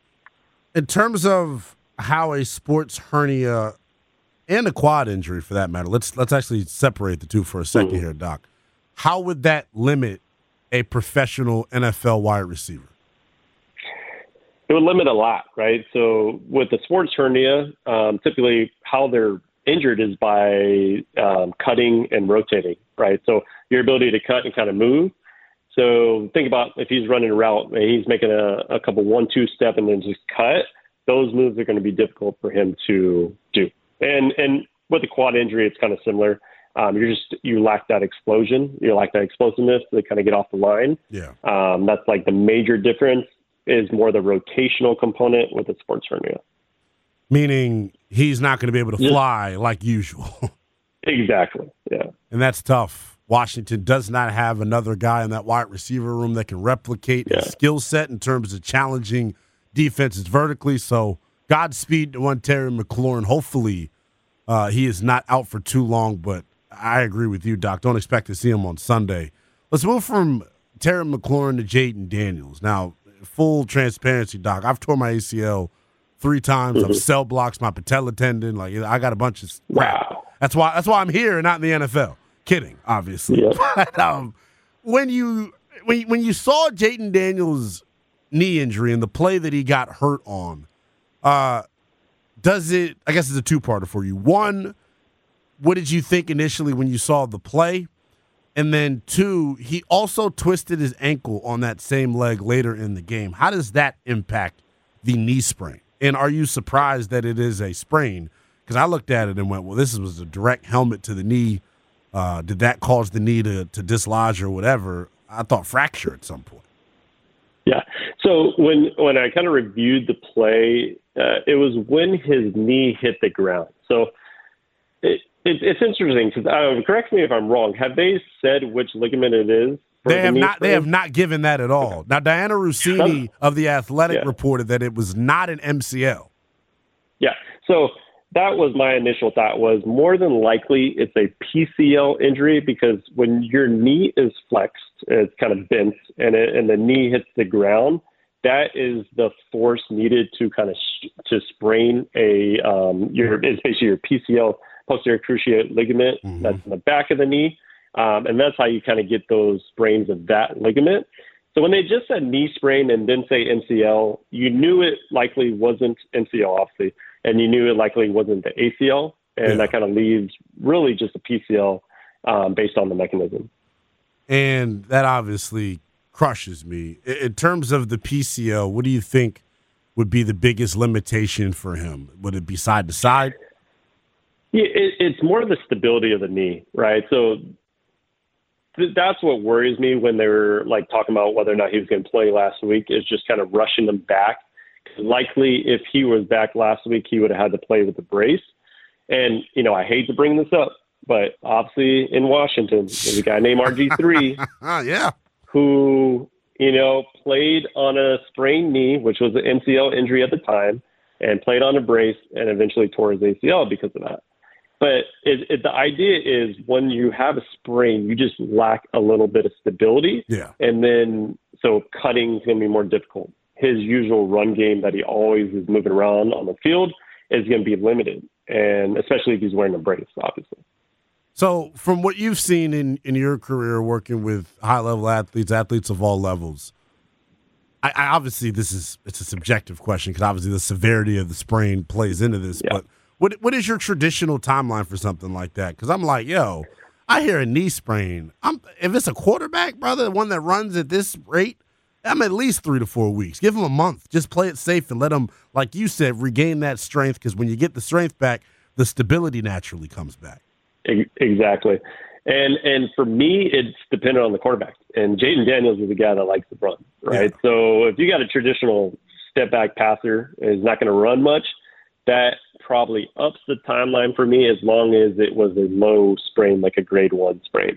F: In terms of how a sports hernia and a quad injury, for that matter, let's let's actually separate the two for a second mm-hmm. here, Doc. How would that limit a professional N F L wide receiver?
K: It would limit a lot, right? So with the sports hernia, um, typically how they're injured is by um, cutting and rotating, right? So your ability to cut and kind of move. So think about if he's running a route and he's making a, a couple one-two step and then just cut, those moves are going to be difficult for him to do. And and with the quad injury, it's kind of similar. Um, you're just you lack that explosion, you lack that explosiveness to kind of get off the line.
F: Yeah,
K: um, that's like the major difference is more the rotational component with the sports hernia.
F: Meaning he's not going to be able to fly yeah. like usual.
K: Exactly. Yeah,
F: and that's tough. Washington does not have another guy in that wide receiver room that can replicate yeah. his skill set in terms of challenging defenses vertically. So Godspeed to one Terry McLaurin. Hopefully uh, he is not out for too long, but I agree with you, Doc. Don't expect to see him on Sunday. Let's move from Terry McLaurin to Jayden Daniels. Now, full transparency, Doc, I've torn my A C L three times.
K: Mm-hmm.
F: I've cell blocks my patella tendon. Like, I got a bunch of
K: wow.
F: That's why. That's why I'm here and not in the N F L. Kidding, obviously.
K: Yeah.
F: But, um, when you when when you saw Jayden Daniels' knee injury and the play that he got hurt on, uh, does it? I guess it's a two-parter for you. One, what did you think initially when you saw the play? And then two, he also twisted his ankle on that same leg later in the game. How does that impact the knee sprain? And are you surprised that it is a sprain? Because I looked at it and went, well, this was a direct helmet to the knee. Uh, did that cause the knee to, to dislodge or whatever? I thought fracture at some point.
K: Yeah. So when when I kind of reviewed the play, uh, it was when his knee hit the ground. So it, it, it's interesting because uh, correct me if I'm wrong. Have they said which ligament it is?
F: They have not. Sprain? They have not given that at all. Okay. Now, Diana Rossini of The Athletic
K: yeah.
F: reported that it was not an M C L.
K: Yeah. So that was my initial thought. Was more than likely it's a P C L injury, because when your knee is flexed, it's kind of bent, and it, and the knee hits the ground, that is the force needed to kind of sh- to sprain a um, your it's basically your P C L, posterior cruciate ligament, mm-hmm. that's in the back of the knee, um, and that's how you kind of get those sprains of that ligament. So when they just said knee sprain and didn't say N C L, you knew it likely wasn't N C L, obviously, and you knew it likely wasn't the A C L, and yeah. that kind of leaves really just a P C L um, based on the mechanism.
F: And that obviously crushes me. In terms of the P C L, what do you think would be the biggest limitation for him? Would it be side to side?
K: Yeah, it, it's more the stability of the knee, right? So th- that's what worries me when they were like talking about whether or not he was going to play last week, is just kind of rushing him back. Likely, if he was back last week, he would have had to play with the brace. And, you know, I hate to bring this up, but obviously in Washington, there's a guy named R G three
F: yeah.
K: who, you know, played on a sprained knee, which was an N C L injury at the time, and played on a brace and eventually tore his A C L because of that. But it, it, the idea is when you have a sprain, you just lack a little bit of stability.
F: Yeah.
K: And then so cutting is going to be more difficult. His usual run game that he always is moving around on the field is going to be limited, and especially if he's wearing a brace, obviously.
F: So from what you've seen in, in your career working with high-level athletes, athletes of all levels, I, I obviously this is it's a subjective question because obviously the severity of the sprain plays into this. Yeah. But what what is your traditional timeline for something like that? Because I'm like, yo, I hear a knee sprain. I'm if it's a quarterback, brother, one that runs at this rate, I'm at least three to four weeks. Give him a month. Just play it safe and let him, like you said, regain that strength. Because when you get the strength back, the stability naturally comes back.
K: Exactly. And and for me, it's dependent on the quarterback. And Jayden Daniels is a guy that likes to run, right? Yeah. So if you got a traditional step-back passer and is not going to run much, that probably ups the timeline for me as long as it was a low sprain, like a grade one sprain.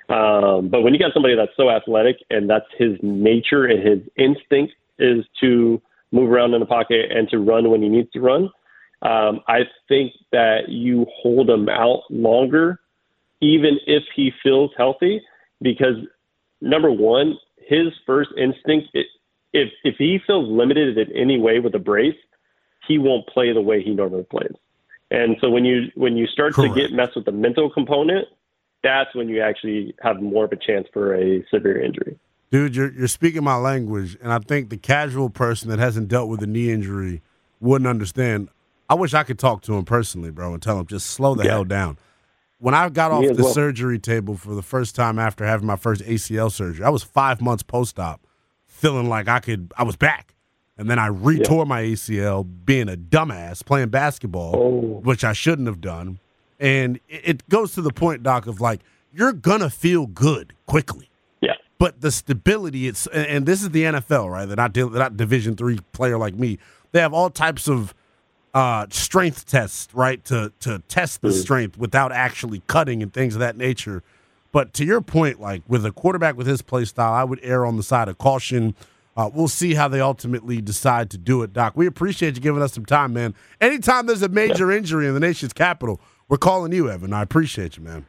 K: Um, but when you got somebody that's so athletic and that's his nature and his instinct is to move around in the pocket and to run when he needs to run, Um, I think that you hold him out longer, even if he feels healthy, because number one, his first instinct, if if he feels limited in any way with a brace, he won't play the way he normally plays. And so when you when you start Correct. to get messed with the mental component, that's when you actually have more of a chance for a severe injury.
F: Dude, you're you're speaking my language, and I think the casual person that hasn't dealt with a knee injury wouldn't understand. I wish I could talk to him personally, bro, and tell him just slow the yeah. hell down. When I got off the well. surgery table for the first time after having my first A C L surgery, I was five months post-op, feeling like I could, I was back. And then I retore yeah. my A C L being a dumbass, playing basketball, oh. which I shouldn't have done. And it goes to the point, Doc, of like, you're going to feel good quickly.
K: Yeah.
F: But the stability, it's and this is the N F L, right? They're not, they're not Division three player like me. They have all types of uh, strength tests, right, to to test the mm. strength without actually cutting and things of that nature. But to your point, like with a quarterback with his play style, I would err on the side of caution. Uh, we'll see how they ultimately decide to do it, Doc. We appreciate you giving us some time, man. Anytime there's a major yeah. injury in the nation's capital, we're calling you, Evan. I appreciate you, man.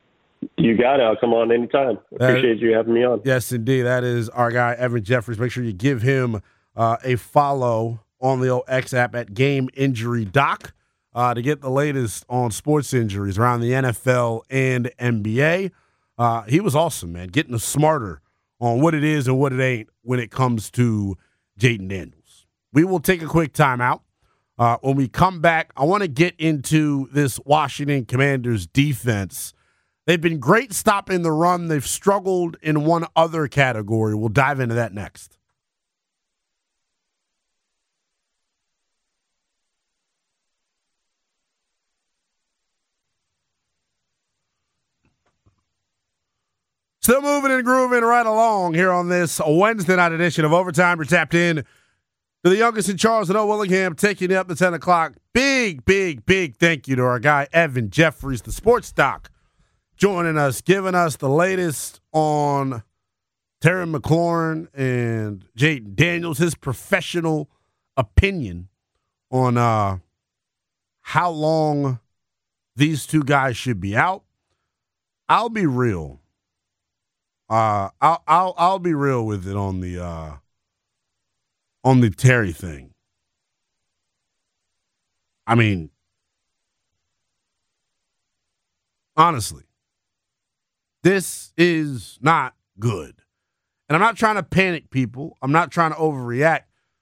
K: You got it. I'll come on anytime. Appreciate uh, you having me on.
F: Yes, indeed. That is our guy, Evan Jeffries. Make sure you give him uh, a follow on the old X app at Game Injury Doc uh, to get the latest on sports injuries around the N F L and N B A. Uh, he was awesome, man, getting us smarter on what it is and what it ain't when it comes to Jayden Daniels. We will take a quick timeout. Uh, when we come back, I want to get into this Washington Commanders defense. They've been great stopping the run. They've struggled in one other category. We'll dive into that next. Still moving and grooving right along here on this Wednesday night edition of Overtime. You're tapped in to the youngest in Charles and O. Willingham, taking you up to ten o'clock. Big, big, big thank you to our guy, Evan Jeffries, the sports doc, joining us, giving us the latest on Terry McLaurin and Jayden Daniels, his professional opinion on uh, how long these two guys should be out. I'll be real. Uh, I'll I'll I'll be real with it on the uh, on the Terry thing. I mean, honestly, this is not good. And I'm not trying to panic people. I'm not trying to overreact.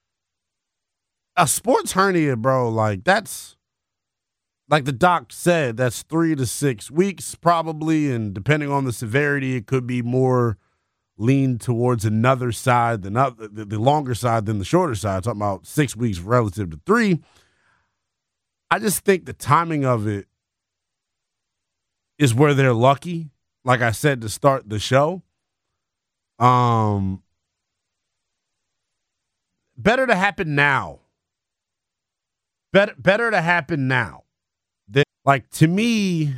F: A sports hernia, bro, like that's, like the doc said, that's three to six weeks probably. And depending on the severity, it could be more lean towards another side than other, the, the longer side than the shorter side. Talking about six weeks relative to three. I just think the timing of it is where they're lucky. Like I said to start the show. Um, better to happen now. Better, better to happen now. Than, like to me,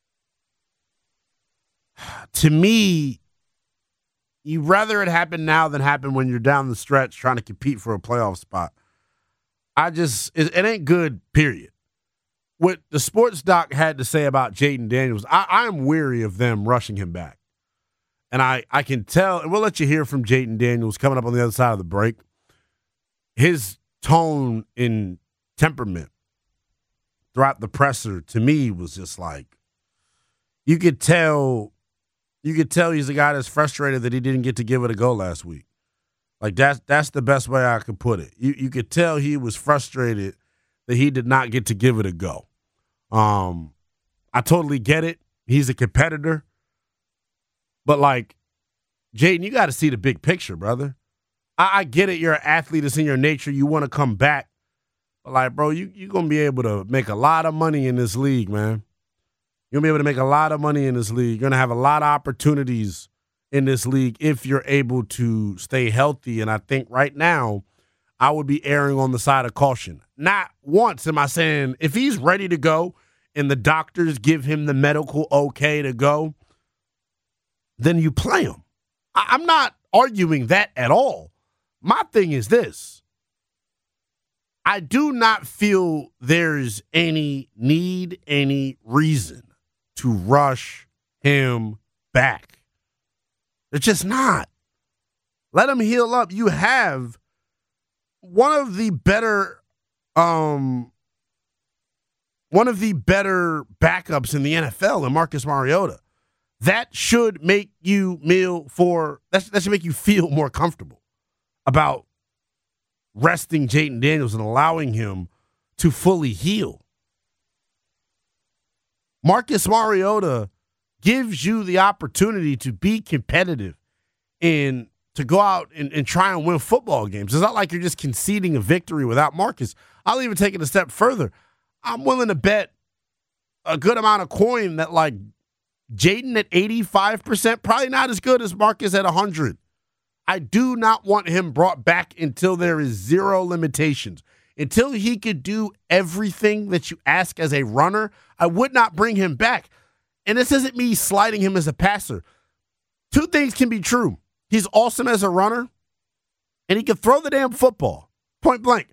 F: to me, you'd rather it happen now than happen when you're down the stretch trying to compete for a playoff spot. I just, it, it ain't good. Period. What the sports doc had to say about Jayden Daniels, I, I'm weary of them rushing him back. And I, I can tell, and we'll let you hear from Jayden Daniels coming up on the other side of the break. His tone and temperament throughout the presser, to me, was just like, you could tell, you could tell he's a guy that's frustrated that he didn't get to give it a go last week. Like, that's that's the best way I could put it. You, you could tell he was frustrated that he did not get to give it a go. Um, I totally get it. He's a competitor. But, like, Jayden, you got to see the big picture, brother. I, I get it. You're an athlete. It's in your nature. You want to come back. But, like, bro, you, you're going to be able to make a lot of money in this league, man. You're going to be able to make a lot of money in this league. You're going to have a lot of opportunities in this league if you're able to stay healthy. And I think right now I would be erring on the side of caution. Not once am I saying if he's ready to go and the doctors give him the medical okay to go, then you play him. I- I'm not arguing that at all. My thing is this. I do not feel there's any need, any reason to rush him back. It's just not. Let him heal up. You have one of the better, um, one of the better backups in the N F L in Marcus Mariota. That should make you meal for that. That should make you feel more comfortable about resting Jayden Daniels and allowing him to fully heal. Marcus Mariota gives you the opportunity to be competitive and to go out and, and try and win football games. It's not like you're just conceding a victory without Marcus. I'll even take it a step further. I'm willing to bet a good amount of coin that, like, Jayden at eighty-five percent, probably not as good as Marcus at one hundred. I do not want him brought back until there is zero limitations. Until he could do everything that you ask as a runner, I would not bring him back. And this isn't me sliding him as a passer. Two things can be true. He's awesome as a runner, and he can throw the damn football, point blank.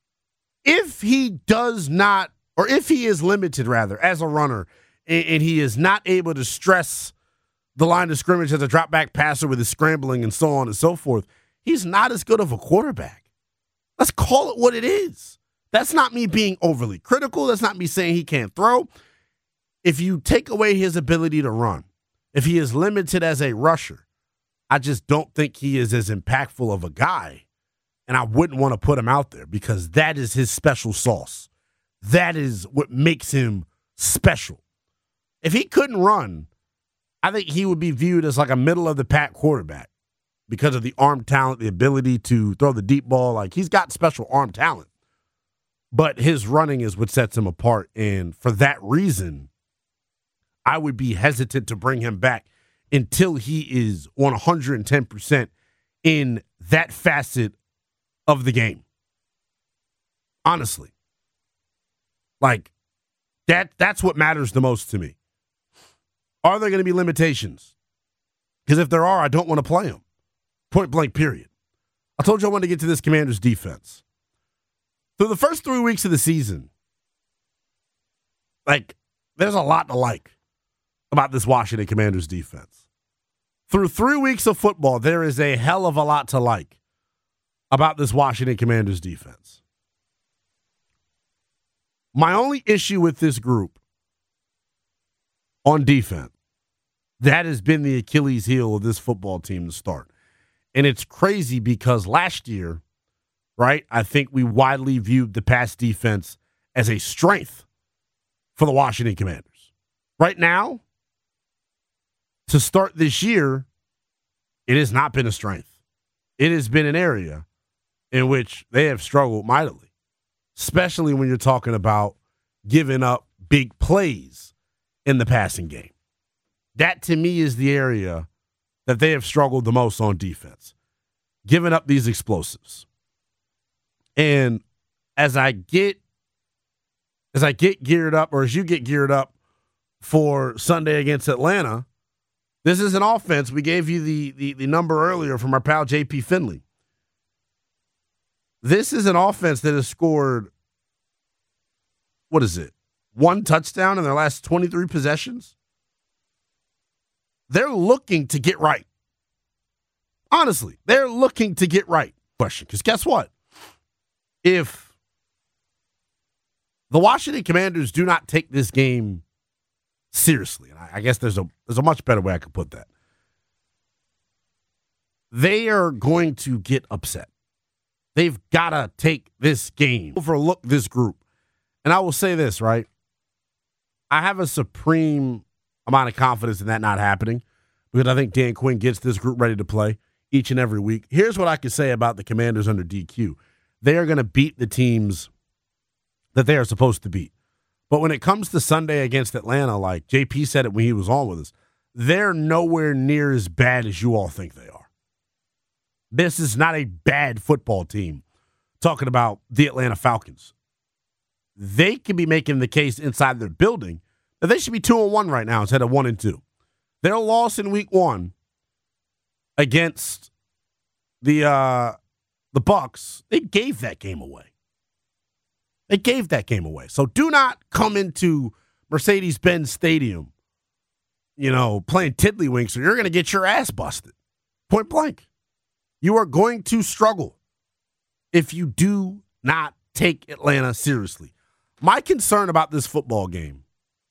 F: If he does not, or if he is limited, rather, as a runner, and, and he is not able to stress the line of scrimmage as a drop back passer with his scrambling and so on and so forth, he's not as good of a quarterback. Let's call it what it is. That's not me being overly critical. That's not me saying he can't throw. If you take away his ability to run, if he is limited as a rusher, I just don't think he is as impactful of a guy. And I wouldn't want to put him out there because that is his special sauce. That is what makes him special. If he couldn't run, I think he would be viewed as like a middle-of-the-pack quarterback because of the arm talent, the ability to throw the deep ball. Like, he's got special arm talent. But his running is what sets him apart. And for that reason, I would be hesitant to bring him back until he is one hundred ten percent in that facet of the game. Honestly. Like, that that's what matters the most to me. Are there going to be limitations? Because if there are, I don't want to play him. Point blank, period. I told you I wanted to get to this Commanders defense. Through the first three weeks of the season, Like, there's a lot to like about this Washington Commanders defense. Through three weeks of football, there is a hell of a lot to like about this Washington Commanders defense. My only issue with this group on defense, that has been the Achilles heel of this football team to start. And it's crazy because last year, right, I think we widely viewed the pass defense as a strength for the Washington Commanders. Right now, to start this year, it has not been a strength. It has been an area in which they have struggled mightily, especially when you're talking about giving up big plays in the passing game. That, to me, is the area that they have struggled the most on defense, giving up these explosives. And as I get as I get geared up, or as you get geared up for Sunday against Atlanta, this is an offense. We gave you the, the, the number earlier from our pal J P Finley. This is an offense that has scored, what is it, one touchdown in their last twenty-three possessions? They're looking to get right. Honestly, they're looking to get right. Question, because guess what? If the Washington Commanders do not take this game seriously, and I guess there's a there's a much better way I could put that, they are going to get upset. They've got to take this game, overlook this group. And I will say this, right? I have a supreme amount of confidence in that not happening because I think Dan Quinn gets this group ready to play each and every week. Here's what I can say about the Commanders under D Q. They are going to beat the teams that they are supposed to beat. But when it comes to Sunday against Atlanta, like J P said it when he was on with us, they're nowhere near as bad as you all think they are. This is not a bad football team. Talking about the Atlanta Falcons. They can be making the case inside their building that they should be two and one right now instead of one and two. Their loss in week one against the uh, the Bucs, they gave that game away. They gave that game away. So do not come into Mercedes-Benz Stadium, you know, playing tiddlywinks, or you're going to get your ass busted. Point blank. You are going to struggle if you do not take Atlanta seriously. My concern about this football game,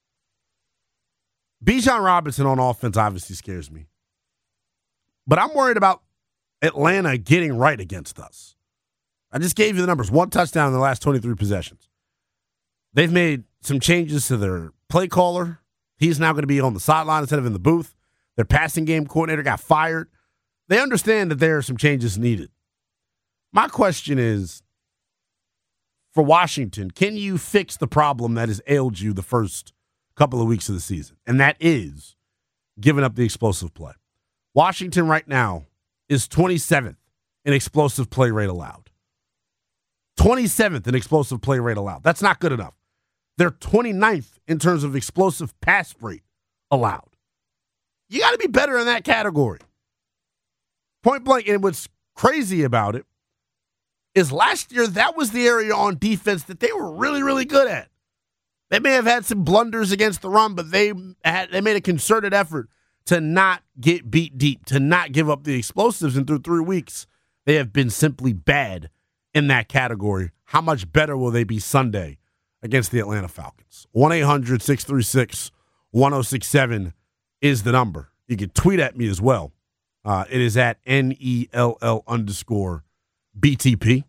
F: Bijan Robinson on offense obviously scares me. But I'm worried about Atlanta getting right against us. I just gave you the numbers. One touchdown in the last twenty-three possessions. They've made some changes to their play caller. He's now going to be on the sideline instead of in the booth. Their passing game coordinator got fired. They understand that there are some changes needed. My question is, for Washington, can you fix the problem that has ailed you the first couple of weeks of the season? And that is giving up the explosive play. Washington right now is twenty-seventh in explosive play rate allowed. twenty-seventh in explosive play rate allowed. That's not good enough. They're twenty-ninth in terms of explosive pass rate allowed. You got to be better in that category. Point blank. And what's crazy about it is last year that was the area on defense that they were really, really good at. They may have had some blunders against the run, but they had they made a concerted effort to not get beat deep, to not give up the explosives. And through three weeks, they have been simply bad in that category. How much better will they be Sunday against the Atlanta Falcons? one eight hundred six three six one oh six seven is the number. You can tweet at me as well. Uh, it is at N E L L underscore B T P.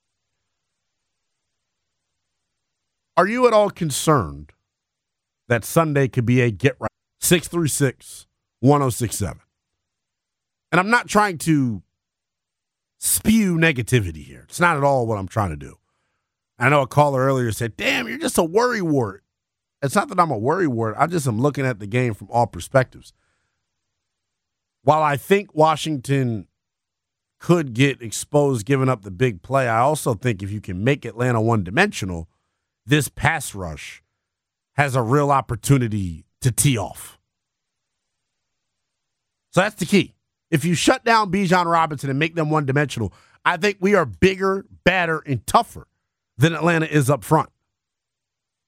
F: Are you at all concerned that Sunday could be a get right? six three six one oh six seven. And I'm not trying to spew negativity here. It's not at all what I'm trying to do. I know a caller earlier said, damn, you're just a worry wart. It's not that I'm a worry wart. I just am looking at the game from all perspectives. While I think Washington could get exposed giving up the big play, I also think if you can make Atlanta one-dimensional, this pass rush has a real opportunity to tee off. So that's the key. If you shut down Bijan Robinson and make them one-dimensional, I think we are bigger, badder, and tougher than Atlanta is up front.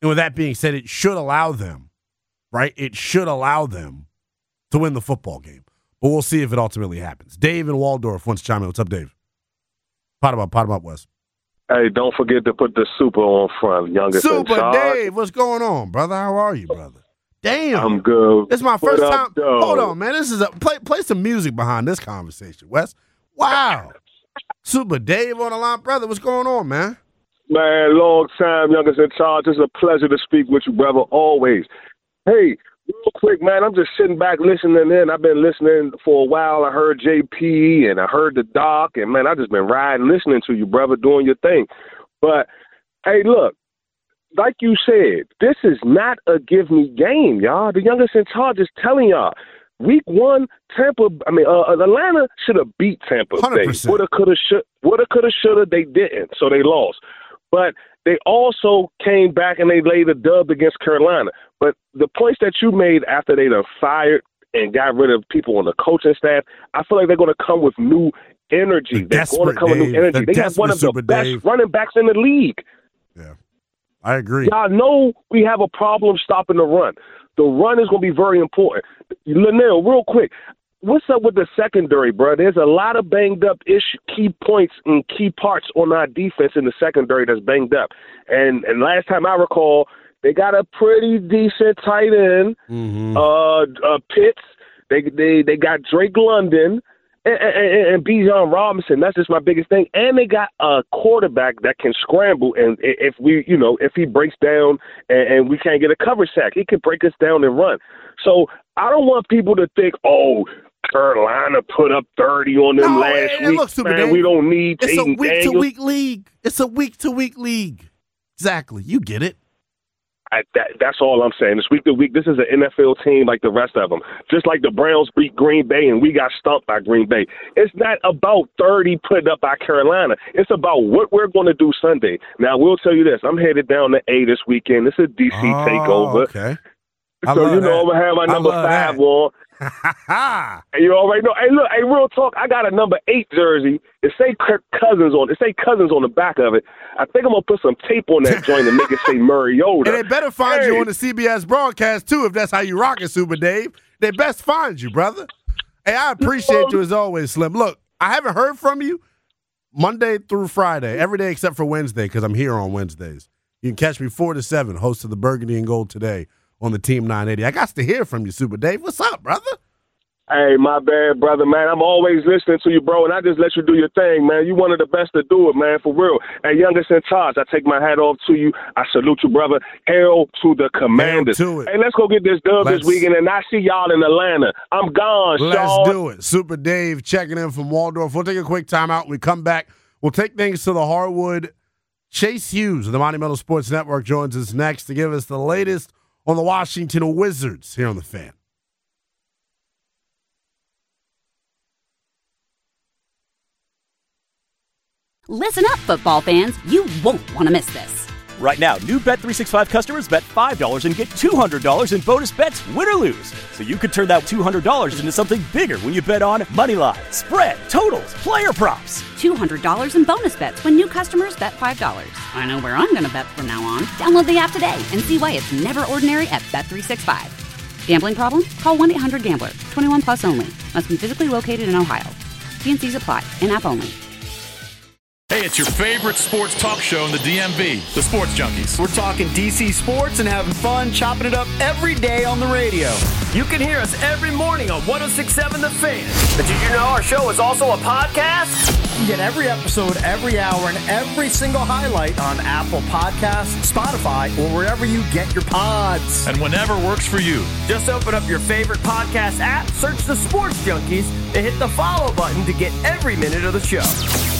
F: And with that being said, it should allow them, right? It should allow them to win the football game. But we'll see if it ultimately happens. Dave in Waldorf wants to chime in. What's up, Dave? Pot him up, pot him up, Wes.
L: Hey, don't forget to put the super on front, youngest in
F: Super
L: charge.
F: Dave, what's going on, brother? How are you, brother? Damn.
L: I'm good.
F: This is my
L: What
F: first
L: up,
F: time.
L: though?
F: Hold on, man. This is a play. Play some music behind this conversation, Wes. Wow. Super Dave on the line, brother. What's going on, man?
L: Man, long time, youngest in charge. It's a pleasure to speak with you, brother, always. Hey, real quick, man, I'm just sitting back listening in. I've been listening for a while. I heard J P and I heard the doc, and, man, I've just been riding, listening to you, brother, doing your thing. But, hey, look, like you said, this is not a give-me game, y'all. The youngest in charge is telling y'all. Week one, Tampa, I mean, uh, Atlanta should have beat Tampa Bay. Woulda, coulda, should, woulda, coulda, shoulda. They didn't, so they lost. But they also came back and they laid a dub against Carolina. But the points that you made after they done fired and got rid of people on the coaching staff, I feel like they're going to come with new energy. They're going to come with new energy. They have one of the best
F: Dave.
L: running backs in the league.
F: Yeah, I agree.
L: Y'all know we have a problem stopping the run. The run is going to be very important. Linnell, real quick, what's up with the secondary, bro? There's a lot of banged up ish key points and key parts on our defense in the secondary that's banged up. And and last time I recall, they got a pretty decent tight end,
F: mm-hmm.
L: uh, uh, Pitts. They they they got Drake London and, and, and Bijan Robinson. That's just my biggest thing. And they got a quarterback that can scramble. And if we, you know, if he breaks down and, and we can't get a cover sack, he can break us down and run. So I don't want people to think, oh, Carolina put up thirty on them
F: no,
L: last
F: and, and
L: week.
F: look, Super
L: Man,
F: Dave,
L: we don't need
F: It's
L: Aiden
F: a week-to-week
L: Daniels.
F: league. It's a week-to-week league. Exactly. You get it.
L: I, that, that's all I'm saying. It's week to week. This is an N F L team like the rest of them. Just like the Browns beat Green Bay and we got stumped by Green Bay. It's not about thirty put up by Carolina. It's about what we're going to do Sunday. Now, we'll tell you this. I'm headed down to A this weekend. It's a D C
F: oh,
L: takeover.
F: Okay. I
L: So, you know,
F: that.
L: I'm going to have my
F: I
L: number
F: love
L: five
F: that.
L: on. And you already know. Hey, look, hey, real talk. I got a number eight jersey. It say Kirk Cousins on. It say Cousins on the back of it. I think I'm gonna put some tape on that joint and make it say Mariota.
F: And they better find
L: Hey.
F: you on the C B S broadcast, too, if that's how you rock it, Super Dave. They best find you, brother. Hey, I appreciate you as always, Slim. Look, I haven't heard from you Monday through Friday, every day except for Wednesday, because I'm here on Wednesdays. You can catch me four to seven, host of the Burgundy and Gold Today on the Team nine eighty. I got to hear from you, Super Dave. What's up, brother?
L: Hey, my bad, brother, man. I'm always listening to you, bro, and I just let you do your thing, man. You one of the best to do it, man, for real. Hey, youngest in charge, I take my hat off to you. I salute you, brother. Hail to the Commanders.
F: Hail to it.
L: Hey, let's go get this dub
F: Let's-
L: this weekend, and I see y'all in Atlanta. I'm gone,
F: Let's
L: Sean.
F: do it. Super Dave checking in from Waldorf. We'll take a quick timeout. When we come back, we'll take things to the hardwood. Chase Hughes of the Monumental Sports Network joins us next to give us the latest on the Washington Wizards here on The Fan.
A: Listen up, football fans. You won't want to miss this.
B: Right now, new Bet three sixty-five customers bet five dollars and get two hundred dollars in bonus bets, win or lose. So you could turn that two hundred dollars into something bigger when you bet on money line, spread, totals, player props.
A: two hundred dollars in bonus bets when new customers bet five dollars. I know where I'm going to bet from now on. Download the app today and see why it's never ordinary at Bet three sixty-five. Gambling problem? Call one eight hundred gambler. twenty-one plus only. Must be physically located in Ohio. T and C's apply. In-app only.
C: Hey, it's your favorite sports talk show in the D M V, the Sports Junkies.
D: We're talking D C sports and having fun, chopping it up every day on the radio.
E: You can hear us every morning on one oh six point seven The Fan. But did you know our show is also a podcast?
D: You get every episode, every hour, and every single highlight on Apple Podcasts, Spotify, or wherever you get your pods.
C: And whenever works for you.
E: Just open up your favorite podcast app, search the Sports Junkies, and hit the follow button to get every minute of the show.